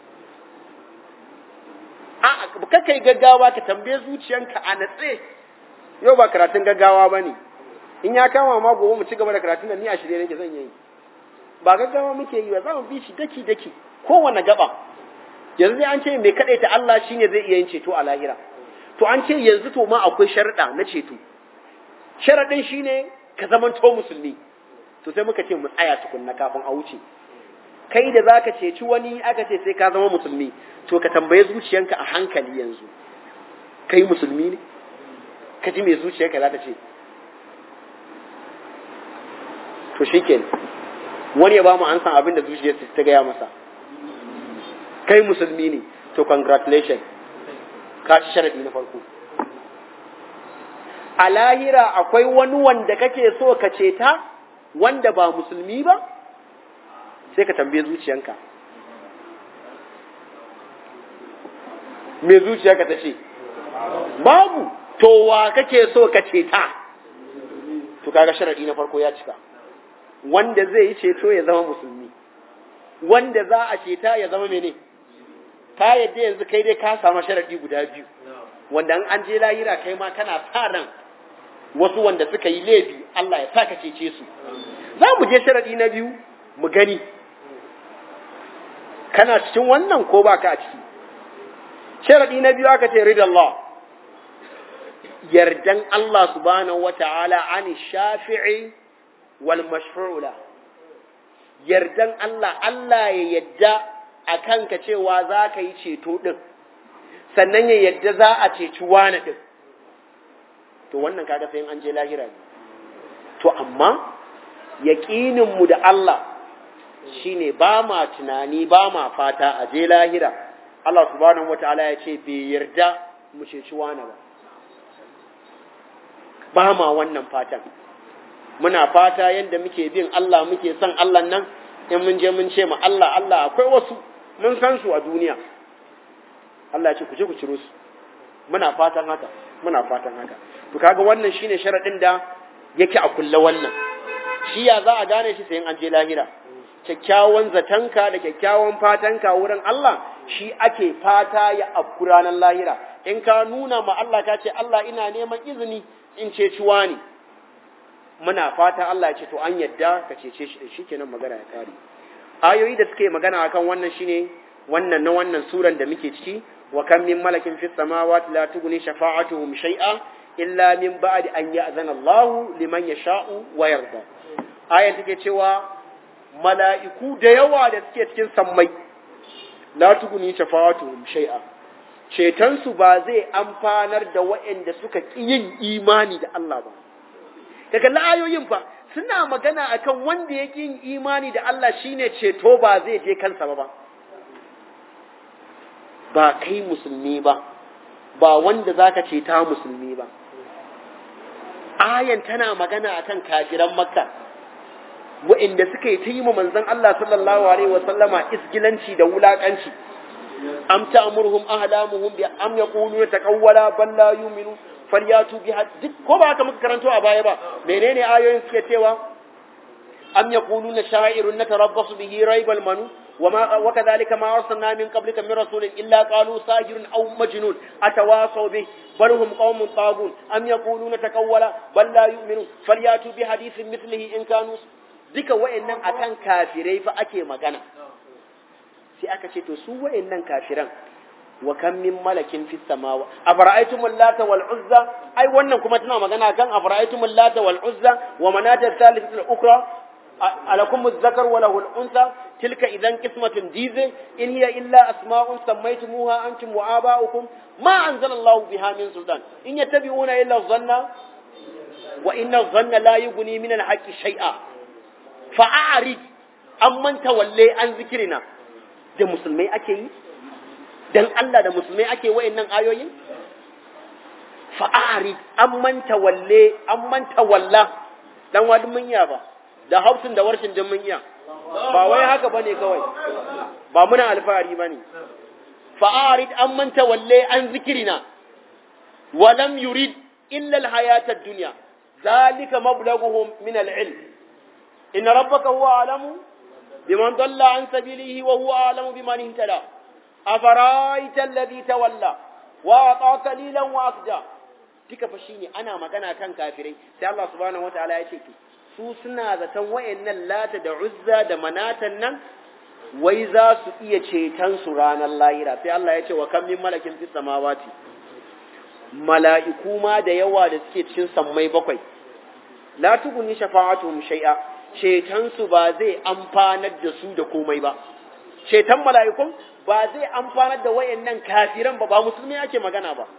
A ka kai gaggawa ka tambaye zuciyanka a natse. Yau ba karatun gaggawa ba ne. In ya kama ma gobe mu ci gaba da karatun da ni a shirye nake zan yi. Ba gaggawa muke yi ba, za mu bi shi daki daki kowane gaba. Yanzu dai an ce mai kaɗaita Allah shine zai iya yin ceto a lahira. To an ce yanzu to ma akwai sharaɗa na ceto. Sharaɗin shine ka zamanto musulmi. To sai muka ce mu tsaya tukunna kafin a wuce. Kai da zaka ceci wani aka ce sai ka zama musulmi, to ka tambaye zuciyanka a hankali yanzu. Kai musulmi ne? Ka ji me zuciyarka za ta ce. To shikenan. Wani ya ba mu an san abin da zuciyarsa ta gaya masa. Kai musulmi ne, to congratulations. Ka ci sharadi na farko. A lahira akwai wani wanda kake so ka ceta wanda ba musulmi ba? Sai ka tambaye zuciyanka. Me zuciyarka ta ce? Babu. to wa kake so ka ceta? To kaga sharadi na farko ya cika, wanda zai yi ceto ya zama musulmi, wanda za a ceta ya zama mene? Ka yadda yanzu kai dai ka samu sharadi guda biyu, wanda an je lahira kai ma kana sa ran wasu wanda suka yi laifi Allah ya saka cece su. Za mu je sharadi na biyu mu gani kana cikin wannan ko baka a ciki. Sharadi na biyu aka ce ridallah, yardan Allah subhanahu wata'ala ani shafi'i wal mashfu'ula. Yardan Allah, Allah ya yadda akan ka cewa za ka yi ceto din, sannan ya yadda za a ceci wani din. To wannan kaga sai an je lahira ne. To amma yaqinin mu da Allah shine ba ma tunani ba ma fata a je lahira Allah subhanahu wataala ya ce bai yarda mu ceci wani ba. Ba ma wannan fatan. Muna fata yanda muke bin Allah muke son Allah nan, in mun je mun ce ma Allah Allah akwai wasu mun san su a duniya. Allah ya ce ku je ku ciro su. Muna fatan haka, muna fatan haka. To kaga wannan shine sharadin da yake a kulle wannan. Shi ya za a gane shi sai an je lahira. Kyakkyawan zatanka da kyakkyawan fatanka wurin Allah shi ake fata ya afku ranar lahira. In ka nuna ma Allah ka ce Allah ina neman izini in ceci wani, muna fata Allah ya ce to an yadda ka cece shi, shikenan magana ya kare. Ayoyi da suke magana akan wannan shine wannan na wannan suran da muke ciki, wa kam min malakin fis samawati la tughni shafa'atuhum shay'a illa min ba'di an ya'zana Allah liman yasha'u wa yarda. Ayan take cewa mala'iku da yawa da suke cikin sammai la tughni shafa'atuhum shay'a, ceton su ba zai amfanar da waɗanda suka ƙi yin imani da Allah ba. Daga la'ayoyin fa suna magana akan wanda ya ƙi yin imani da Allah shine ceto ba zai je kansa ba ba. Ba kai musulmi ba, ba wanda zaka ceta musulmi ba. Ayan tana magana akan kafiran Makka waɗanda suka yi ta yi ma manzon Allah sallallahu alaihi wa sallama isgilanci da wulakanci. Am ta'muruhum ahlamuhum bi am yaquluna taqawwala bal la yu'minu falyatu biha, duk ko ba haka muka karanto a baya ba. Menene ayoyin suke cewa? Am yaquluna sha'irun natarabbasu bihi raibal manu وما وكذلك ما أرسلنا من قبلك من رسول إلا قالوا ساحر أو مجنون أتواصوا به بل هم قوم طاغون أم يقولون تقولا بل لا يؤمنون فليأتوا بحديث مثله إن كانوا ذكا وإنن أكان كافرين فأكي مغانا سي أكا شيتو سو وإنن كافرين وكم من ملك في السماوات أفرأيتم اللات والعزى أي وإنن كما تنا مغانا كان أفرأيتم اللات والعزى ومناة الثالثة الأخرى ألكم الذكر وله الأنثى تلك إذن قسمة ضيزى إن هي إلا أسماء سميتموها أنتم وآباؤكم ما أنزل الله بها من سلطان إن يتبعون إلا الظن وإن الظن لا يغني من الحق شيئا فأعرض أمن تولي عن ذكرنا. ده مسلمي أكي dan Allah da musulmai ake wayannan ayoyin. Fa'arid amman tawalle amman tawalla dan wadin mun ya ba da hausin da warshin din mun iya ba wai haka bane kawai ba muna alfahari bane. Fa'arid amman tawalle an zikrina wa lam yurid illa alhayata ad-dunya zalika mablaghuhum min al-ilm inna rabbaka huwa alamu biman dalla an sabilihi wa huwa alamu biman ihtada afaraita alladhi tawalla wa ata qalilan wa afda. Duka fa shine ana magana kan kafirai sai Allah subhanahu wataala ya ce ki su suna zaton wayannan lata da uzza da manatan nan wai za su iya ceton su ranar lahira. Sai Allah ya ce wa kam min malakin fis samawati, mala'iku ma da yawa da suke cikin sammai bakwai, la tuguni shafa'atuhum shay'a, ceton su ba zai amfanar da su da komai ba. Ceton mala'ikun ba zai amfanar da wayannan kafiran ba, ba musulmi ake magana ba.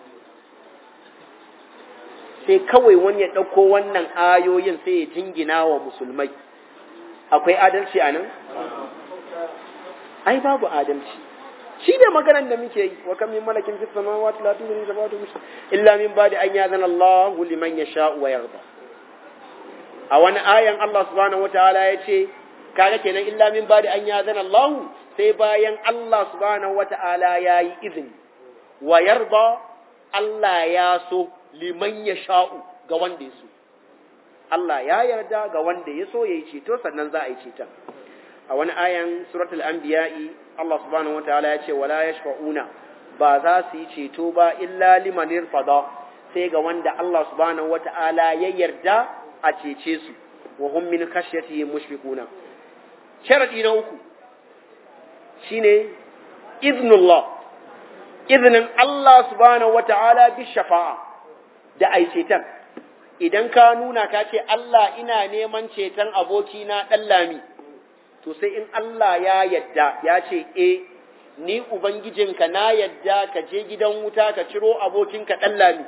Sai kawai wani ya ɗauko wannan ayoyin sai ya jingina wa musulmai. Akwai adalci a nan? Ai, babu adalci. Shi ne maganar da muke yi, wa kan min malakin fis samawati la tughni shafa'atuhum illa min ba'di an ya'zana Allahu liman yasha'u wa yarda. A wani ayan Allah subhanahu wataala ya ce, kaga kenan illa min ba'di an ya'zana Allahu, sai bayan Allah subhanahu wata'ala ya yi izini, wa yarda Allah ya so liman yasha'u ga wanda yaso Allah ya yarda ga wanda yaso yayi ceto sannan za a yi ceton a wani ayan suratul anbiya'i Allah subhanahu wataala ya ce wala yashfa'una ba za su yi ceto ba illa liman irfada sai ga wanda Allah subhanahu wataala ya yarda a cece su wa hum min khashyatihi mushfiquna sharadi na uku shine iznullah iznin Allah subhanahu wataala bi shafa'a da ai ceton idan ka nuna ka ce Allah ina neman ceton abokina dan lami to sai in Allah ya yadda ya ce eh ni ubangijinka na yadda ka je gidan wuta ka ciro abokinka dan lami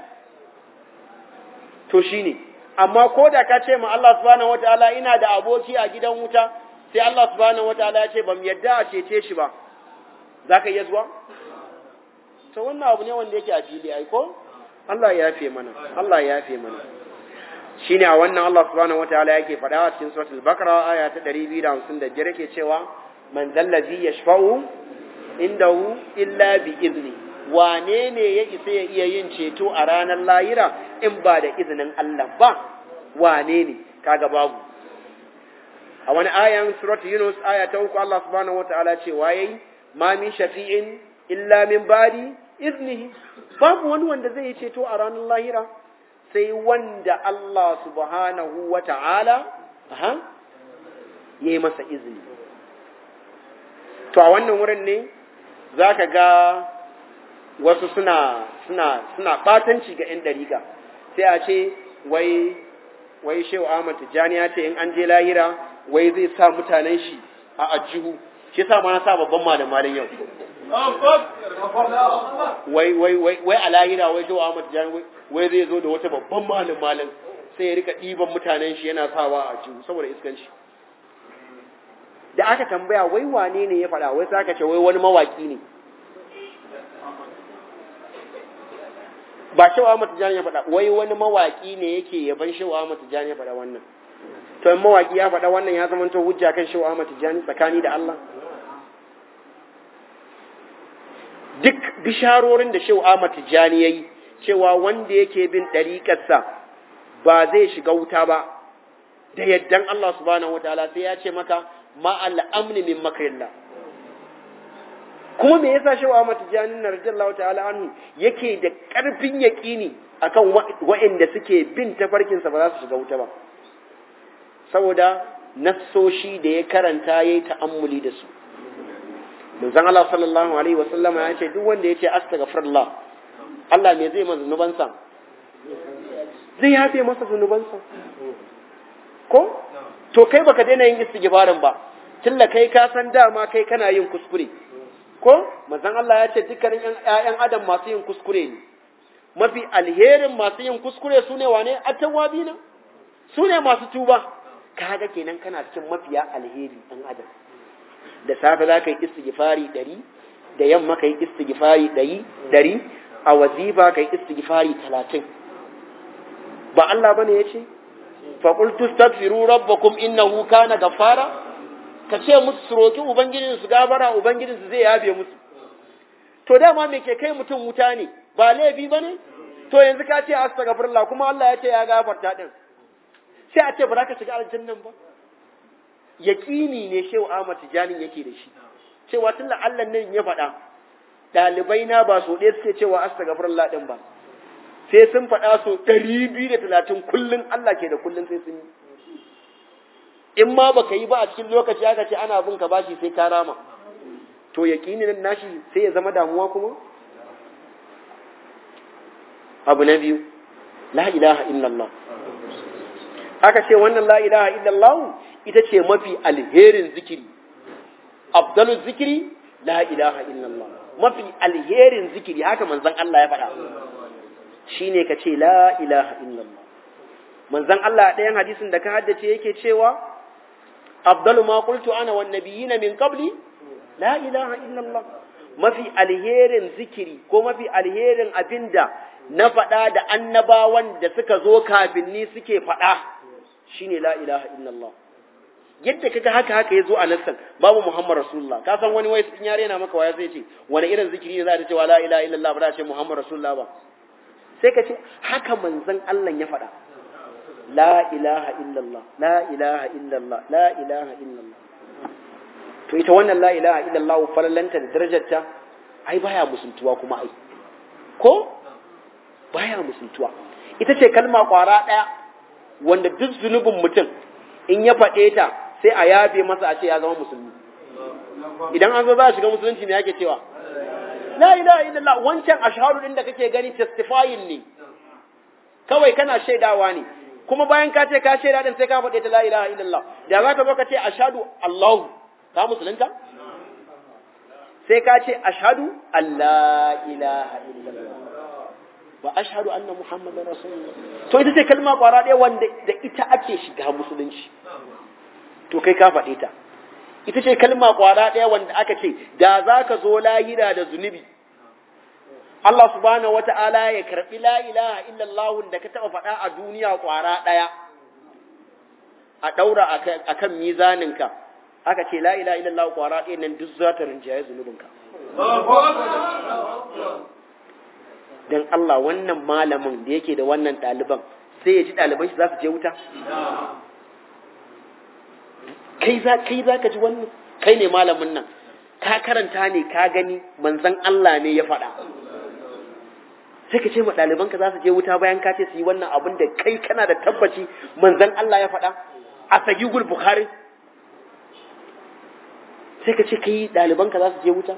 to shine amma ko da ka ce ma Allah subhanahu wataala ina da aboki a gidan wuta sai Allah subhanahu wataala ya ce bam yadda a cece shi ba zaka iya zuwa to wannan abu ne wanda yake a fili ai ko Allah ya yafe mana Allah ya yafe mana shine a wannan Allah subhanahu wataala yake faɗa a cikin suratul baqara aya ta ɗari biyu da hamsin da biyar yake cewa man zallazi yashfa'u indahu illa bi izni wane ne ya isa ya iya yin ceto a ranar lahira in ba da izinin Allah ba wane ne kaga babu a wani ayan suratul yunus aya ta uku Allah subhanahu wataala ce waye ma min shafi'in illa min ba'di iznihi babu wani wanda zai yi ceto a ranar lahira sai wanda Allah subhanahu wa ta'ala ya yi masa izini. To, a wannan wurin ne za ka ga wasu suna, suna, suna ɓatanci ga ‘yan ɗariƙa, sai a ce, wai, wai Shehu Ahmad Tijjani ya ce in an je lahira, wai zai sa mutanen shi a ajihu, shi sa ma na sa babban malamalin yau. Wai, wai, wai, wai a lahira, wai Shehu Ahmad Tijjani, wai, wai zai zo da wata babban malin malin sai ya rika ɗiban mutanen shi yana sawa a jihu saboda iskanci da aka tambaya wai wane ne ya faɗa wai sai aka ce wai wani mawaki ne ba Shehu Ahmad Tijjani ya faɗa wai wani mawaki ne yake yaban Shehu Ahmad Tijjani ya faɗa wannan to in mawaki ya faɗa wannan ya zama to hujja kan Shehu Ahmad Tijjani tsakani da Allah duk bisharorin da Shehu Ahmad Tijjani yayi cewa wanda yake bin ɗariƙarsa ba zai shiga wuta ba da yaddan Allah subhanahu wataala sai ya ce maka ma'al amni min makrillah kuma me yasa Shehu Ahmad Tijani radiyallahu ta'ala anhu yake da ƙarfin yaƙini akan waɗanda suke bin tafarkinsa ba za su shiga wuta ba saboda nassoshi da ya karanta yayi ta'ammuli da su manzon Allah sallallahu alaihi wasallama ya ce duk wanda ya ce astaghfirullah Allah me zai masa zunubansa zai yafe masa zunubansa ko to kai baka daina yin istighfarin ba tilla kai ka san dama kai kana yin kuskure ko manzon Allah ya ce dukkanin ƴaƴan adam masu yin kuskure ne mafi alherin masu yin kuskure sune wane at-tawwabina sune masu tuba kaga kenan kana cikin mafiya alheri ɗan adam da safe za ka yi istighfari ɗari da yamma ka yi istighfari ɗari a wazifa kai istighfari talatin ba Allah bane yace fa qul tastaghfiru rabbakum innahu kana ghaffara kace musu roki ubangijin su gabara ubangijin su zai yabe musu to dama me ke kai mutum wuta ne ba laifi bane to yanzu ka ce astaghfirullah kuma Allah ya ce ya gafarta din sai a ce ba za ka shiga aljannan ba yaqini ne Shehu Ahmad Tijani yake da shi cewa tunda Allah nan ya faɗa ɗalibai na ba so ɗaya suke cewa astaghfirullah din ba sai sun faɗa so ɗari biyu da talatin kullum Allah ke da kullum sai sun yi in ma baka yi ba a cikin lokaci aka ce ana bin ka bashi sai ka rama to yaƙini nan nashi sai ya zama damuwa kuma abu na biyu la ilaha illallah aka ce wannan la ilaha illallah ita ce mafi alherin zikiri afdalul zikiri la ilaha illallah mafi alherin zikiri haka manzon Allah ya faɗa shine ka ce la ilaha illallah manzon Allah ɗayan hadisin da ka haddace yake cewa afdalu ma qultu ana wan nabiyina min qabli la ilaha illallah mafi alherin zikiri ko mafi alherin abinda na faɗa da annabawan da suka zo kafin ni suke faɗa shine la ilaha illallah yadda kaga haka haka yazo a nassan babu Muhammad Rasulullah ka san wani wai sun yare na maka waya zai ce wani irin zikiri ne za ta ce wa la ilaha illallah ba za ta ce Muhammad Rasulullah ba sai ka ce haka manzon Allah ya faɗa la ilaha illallah la ilaha illallah la ilaha illallah. To ita wannan la ilaha illallah falalanta da darajarta ai baya musuntuwa kuma ai ko baya musuntuwa. Ita ce kalma kwara daya wanda duk zunubin mutum in ya faɗe ta sai a yabe masa a ce ya zama musulmi. Idan an zo za a shiga musulunci ne yake cewa la ilaha illallah. Wancan ashhadu din da kake gani testifying ne kawai kana shaidawa ne, kuma bayan ka ce ka shaida din sai ka faɗe ta la ilaha illallah. Da za ka zo ka ce ashhadu Allahu ka musulunta? Sai ka ce ashhadu an la ilaha illallah wa ashhadu anna muhammadar rasulullah. To ita ce kalma kwara ɗaya wanda da ita ake shiga musulunci. To kai ka faɗe ta. Ita ce kalma kwara ɗaya wanda aka ce da za ka zo lahira da zunubi Allah subhanahu wata'ala ya karɓi la ilaha illallah da ka taɓa faɗa a duniya kwara ɗaya a ɗaura a kan mizaninka, aka ce la ilaha illallah kwara ɗaya nan duk za ta rinjaye zunubinka. Don Allah wannan malamin da yake da wannan ɗaliban sai ya ji ɗaliban shi za su je wuta? Kai za kai za ka ji wannan, kai ne malamin nan, ka karanta ne ka gani manzon Allah ne ya faɗa. Sai ka ce ma ɗalibanka za su je wuta bayan ka ce su yi wannan abin da kai kana da tabbaci manzon Allah ya faɗa a sahihul Bukhari. Sai ka ce kai ɗalibanka za su je wuta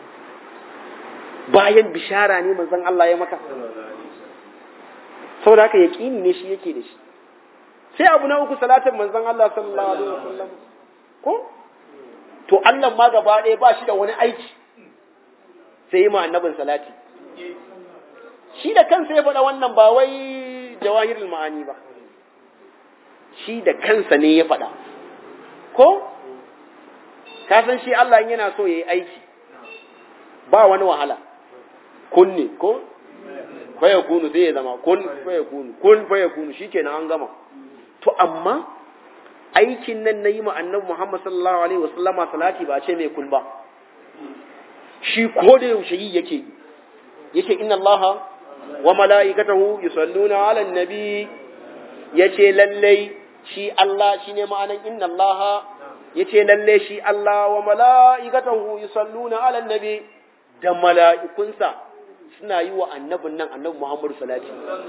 bayan bishara ne manzon Allah ya maka. Saboda haka yaƙini ne shi yake da shi. Sai abu na uku salatin manzon Allah sallallahu alaihi wasallam ko to Allah ma gaba ɗaya ba shi da wani aiki sai ma annabin salati. Shi da kansa ya faɗa wannan ba wai jawahirul ma'ani ba, shi da kansa ne ya faɗa ko ka san shi Allah yana so yayi aiki ba wani wahala, kun ne ko fa yakunu sai ya zama kun fa yakunu kun fa yakunu shikenan an gama. To amma aikin nan na yi ma annabi Muhammad sallallahu alaihi wasallama salati ba ce mai kun ba, shi ko da yaushe yi yake yake inna Allaha wa mala'ikatahu yusalluna 'alan nabi, yace lalle shi Allah shine ma'anan inna Allaha, yace lalle shi Allah wa mala'ikatahu yusalluna 'alan nabi, da mala'ikunsa suna yi wa annabin nan annabi Muhammad salati.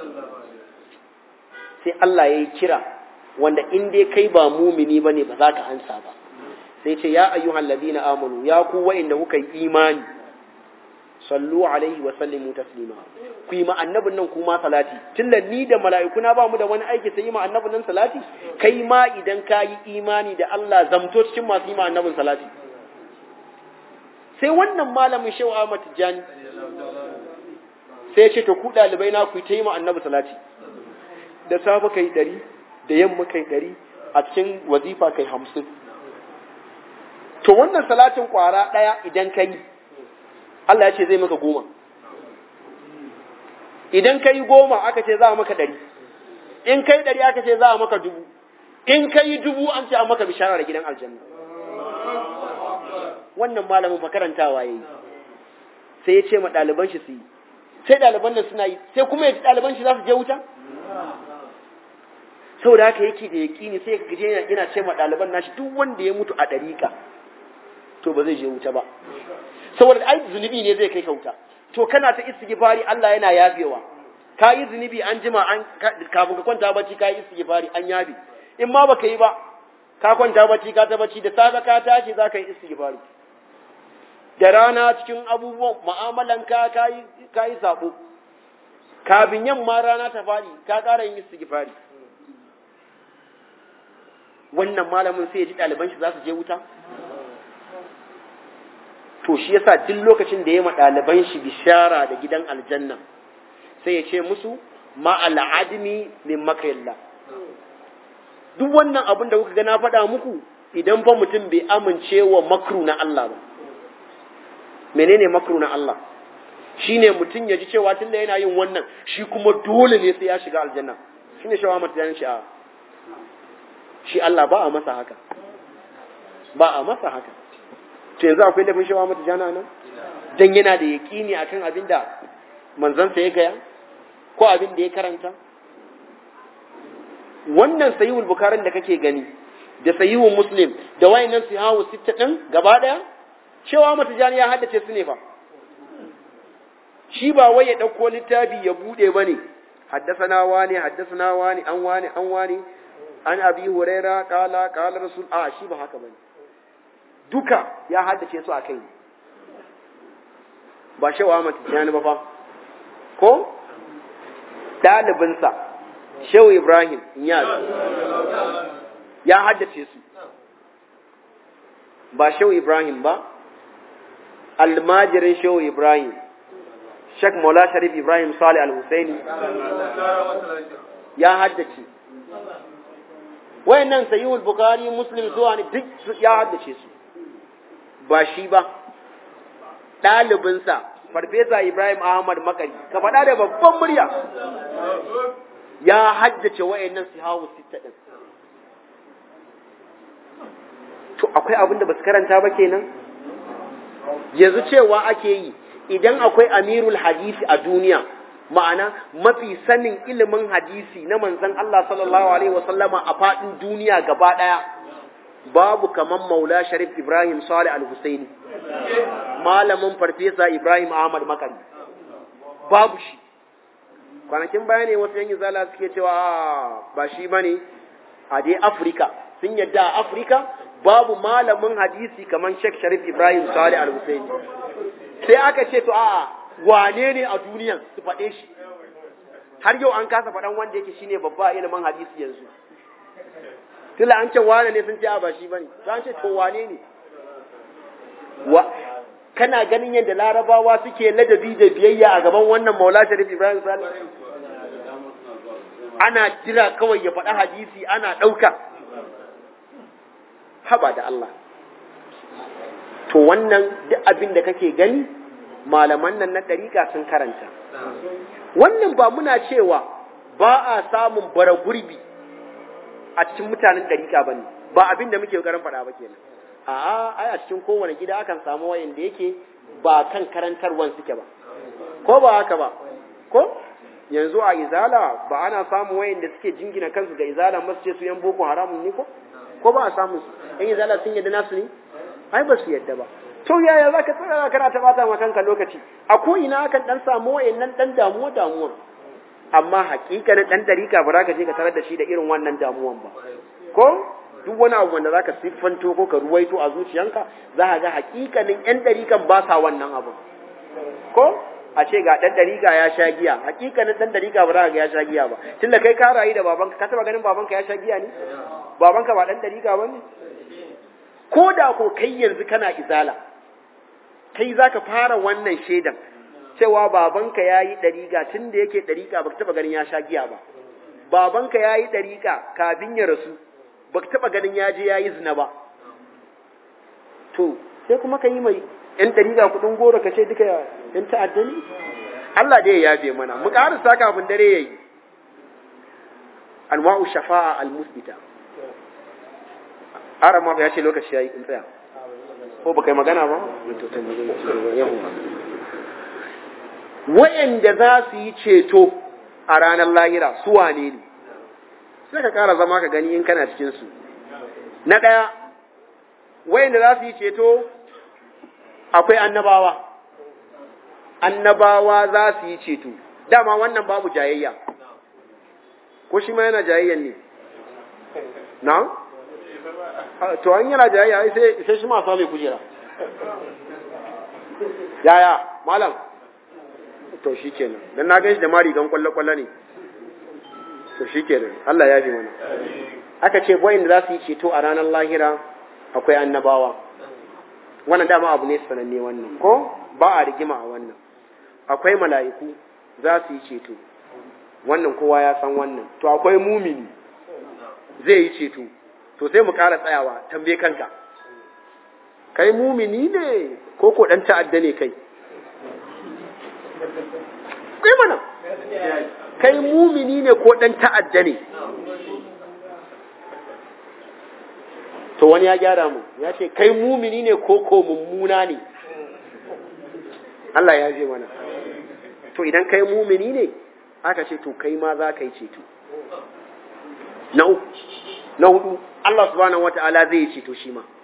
Sai Allah yayi kira wanda in dai kai ba mumini bane ba za ka ansa ba. Sai ce ya ayyuhal ladina amanu, ya ku wa'inda kuka yi imani, sallu alaihi wa sallimu taslima, ku yi ma annabin nan kuma salati. Tunda ni da mala'ikuna ba mu da wani aiki sai yi ma annabin nan salati, kai ma idan ka yi imani da Allah zamto cikin masu yi ma annabin salati. Sai wannan malamin Shehu Ahmad Tijani sai ya ce to ku dalibai na ku ta yi ma annabi salati, da safe kai ɗari, da yamma kai ɗari, a cikin wazifa kai hamsin. To wannan salatin kwara ɗaya idan ka yi Allah ya ce zai maka goma, idan ka yi goma aka ce za a maka ɗari, in kai ɗari aka ce za a maka dubu, in ka yi dubu an ce a maka bishara da gidan aljanna. Wannan malamin fa karantawa yayi, sai ya ce ma ɗaliban shi su yi, sai ɗaliban nan suna yi, sai kuma ya ji ɗaliban shi za su je wuta. Saboda haka yake da yaƙini sai ka gaje yana ce ma ɗaliban nashi duk wanda ya mutu a ɗariƙa to ba zai je wuta ba, saboda ai zunubi ne zai kai ka wuta. To kana ta istighfari Allah yana yafewa, ka yi zunubi an jima an kafin ka kwanta bacci ka yi istighfari an yafe, in ma baka yi ba ka kwanta bacci ka ta bacci da safe ka tashi za ka yi istighfari, da rana cikin abubuwan mu'amalanka ka yi ka yi sabo, kafin yamma rana ta faɗi ka ƙara yin istighfari. Wannan malamin sai ya ji ɗaliban shi za su je wuta? To shi yasa duk lokacin da ya ma ɗaliban shi bishara da gidan aljanna sai ya ce musu ma'al admi min makrillah. Duk wannan abin da kuka ga na faɗa muku idan fa mutum bai amince wa makru na Allah ba. Menene makru na Allah? Shine mutum ya ji cewa tunda yana yin wannan shi kuma dole ne sai ya shiga aljanna. Shine shawa mutanen shi a shi Allah ba a masa haka, ba a masa haka. To yanzu akwai laifin shawa mata jana nan dan yana da yaƙini akan abin da manzansa ya gaya. ko abin da ya karanta. Wannan sahihul bukhari da kake gani da sahihul muslim da wayannan sahihu sitta din gaba daya cewa Matijani ya haddace su ne fa, shi ba wai ya dauko littafi ya bude bane haddathana wani haddathana wani an wani an wani an abi huraira qala qala rasul a shi ba haka bane, duka ya haddace su akai ba shewa Matijani ba fa ko dalibinsa Shehu Ibrahim Inyas ya haddace su, ba Shehu Ibrahim ba, almajirin Shehu Ibrahim Sheikh Maula Sharif Ibrahim Salih Al-Husaini ya haddace. Wayannan Sahihul Bukhari Muslim zuwa ne duk ya haddace su, ba shi ba, ɗalibinsa Farfesa Ibrahim Ahmad Makari, ka faɗa da babban murya, ya haddace wayannan sahawu sitta din. To akwai abin da basu karanta ba kenan. Yanzu cewa ake yi idan akwai amirul hadisi a duniya, ma'ana mafi sanin ilimin hadisi na manzon Allah sallallahu alaihi wasallama a fadin duniya gaba daya, babu kaman Maula Sharif Ibrahim Salih Al-Husaini, malamin Farfesa Ibrahim Ahmad Makari, babu shi. Kwanakin baya ne wasu yankin zala suke cewa ba shi bane a dai Afirka, sun yadda a Afirka babu malamin hadisi kamar Sheikh Sharif Ibrahim Salih Al-Husaini. Sai aka ce to a'a wane ne a duniyan su faɗe shi, har yau an kasa faɗan wanda yake shine babba a ilimin hadisi yanzu. Tula an ce wane ne sun ce a ba shi bane, sai an ce to wane ne? Wa kana ganin yadda Larabawa suke ladabi da biyayya a gaban wannan Maula Sharif Ibrahim Salih? Ana jira kawai ya faɗa hadisi ana ɗauka. Haba da Allah. To wannan duk abin da kake gani malaman nan na ɗariƙa sun karanta. Wannan ba muna cewa ba a samun bara gurbi a cikin mutanen ɗariƙa ba ne, ba abin da muke ƙoƙarin faɗa ba kenan. A'a, ai a cikin kowane gida akan samu wayanda yake ba kan karantarwan suke ba, ko ba haka ba? Ko yanzu a izala ba ana samu wayanda suke jingina kansu ga izala masu ce su yan boko haramun ne ko? Ko ba a samu su? Yan izala sun yadda nasu ne? Ai ba su yadda ba. To yaya za ka tsara kana ta bata ma kanka lokaci? A ko ina akan dan samu wayannan dan damuwa damuwa. Amma hakikanin dan dariƙa ba za ka je ka tarar da shi da irin wannan damuwan ba. Ko duk wani abu wanda zaka siffanto ko ka ruwaito a zuciyanka za ka ga hakikanin yan dariƙan ba sa wannan abu. Ko a ce ga dan dariƙa ya sha giya, hakikanin dan dariƙa ba za ka ga ya sha giya ba. Tunda kai ka rayu da babanka, ka taba ganin babanka ya sha giya ne? Babanka ba dan dariƙa ba ne? Ko da ko kai yanzu kana izala, kai zaka fara wannan shaidan cewa babanka yayi dariƙa tunda yake dariƙa baka taba ganin ya sha giya ba. Babanka yayi dariƙa kafin ya rasu baka taba ganin ya je yayi zina ba. To sai kuma ka yi mai yan dariƙa kudin goro ka ce duka yan ta'adda ne? Allah dai ya yafe mana. Mu ƙarasa kafin dare yayi. Anwa'u shafa'a al-musbita. Arama ya ce lokaci yayi in tsaya. Ko baka yi magana ba? Wa'anda za su yi ceto a ranar lahira su wane ne? Sai ka ƙara zama ka gani in kana cikin su. Na ɗaya, wa'anda za su yi ceto akwai annabawa. Annabawa za su yi ceto. Dama wannan babu jayayya. Ko shi ma yana jayayyan ne? Na? To an yana jayayya sai sai shi ma sa mai kujera. Yaya, malam. To shikenan. Dan na gaishe da mari gan kwalle-kwalle ne. To shikenan. Allah ya fi mana. Aka ce boyin da za su yi ceto a ranar lahira akwai annabawa. Wannan dama abu ne sananne wannan. Ko ba a rigima a wannan. Akwai mala'iku za su yi ceto. Wannan kowa ya san wannan. To akwai mumini zai yi ceto. To sai mu ƙara tsayawa tambaye kanka. Kai mumini ne ko ko dan ta'adda ne kai? Kai mana. Kai mumini ne ko dan ta'adda ne? To wani ya gyara mu ya ce kai mumini ne ko ko mummuna ne? Allah ya je mana. To idan kai mumini ne aka ce to kai ma za ka yi ceto. Na uku, na hudu, Allah subhanahu wata'ala zai yi ceto shi ma.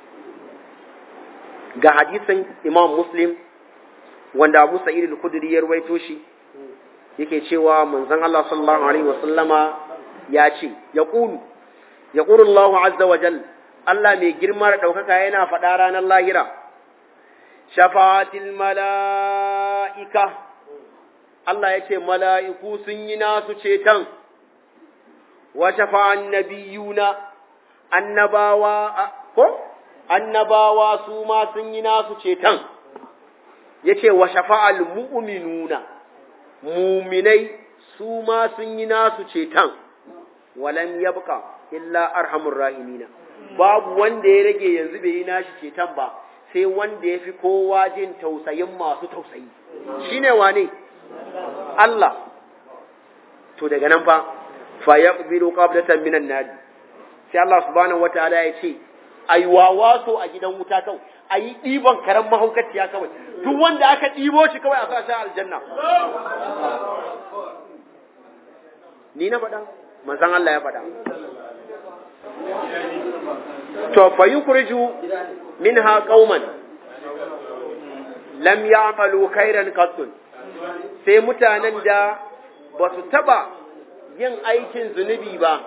Ga hadisin Imam Muslim wanda Abu Sa'id al-Khudri ya rawaito shi yake cewa manzon Allah sallallahu alaihi wasallama ya ce yaqulu yaqulu Allahu azza wa jalla, Allah mai girma da daukaka yana faɗa ranar lahira, shafa'atil mala'ika, Allah ya ce mala'iku sun yi nasu ceton, wa shafa'an nabiyuna, annabawa ko annabawa su ma sun yi nasu ceton, ya ce wa shafa'al mu'minuna, muminai su ma sun yi nasu ceton, walam yabqa illa arhamur rahimina, babu wanda ya rage yanzu bai yi nashi ceton ba, sai wanda ya fi kowa jin tausayin masu tausayi. Shi ne wane? Allah. To daga nan fa, fa ya ƙubiru ƙablatan minan nadi. Sai Allah subhanahu wa ta'ala ya ce, a yi wawaso a gidan wuta kawai, a yi ɗiban karen mahaukaciya kawai, duk wanda aka ɗibo shi kawai a sa shi aljanna. Ni na faɗa, manzan Allah ya faɗa. To fa yukhriju minha qauman lam ya'malu khairan qattun, sai mutanen da ba su taba yin aikin zunubi ba,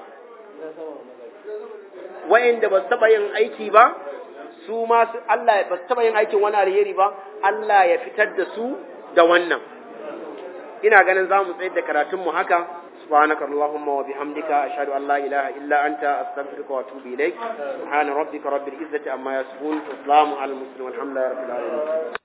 wayanda ba su taba yin aiki ba, su ma Allah ba su taba yin aikin wani alheri ba, Allah ya fitar da su da wannan. Ina ganin za mu tsayar da karatunmu haka. سبحانك اللهم وبحمدك أشهد أن لا إله إلا أنت أستغفرك وأتوب إليك. سبحان ربك رب العزة عما يصفون، وسلام على المرسلين والحمد لله رب العالمين.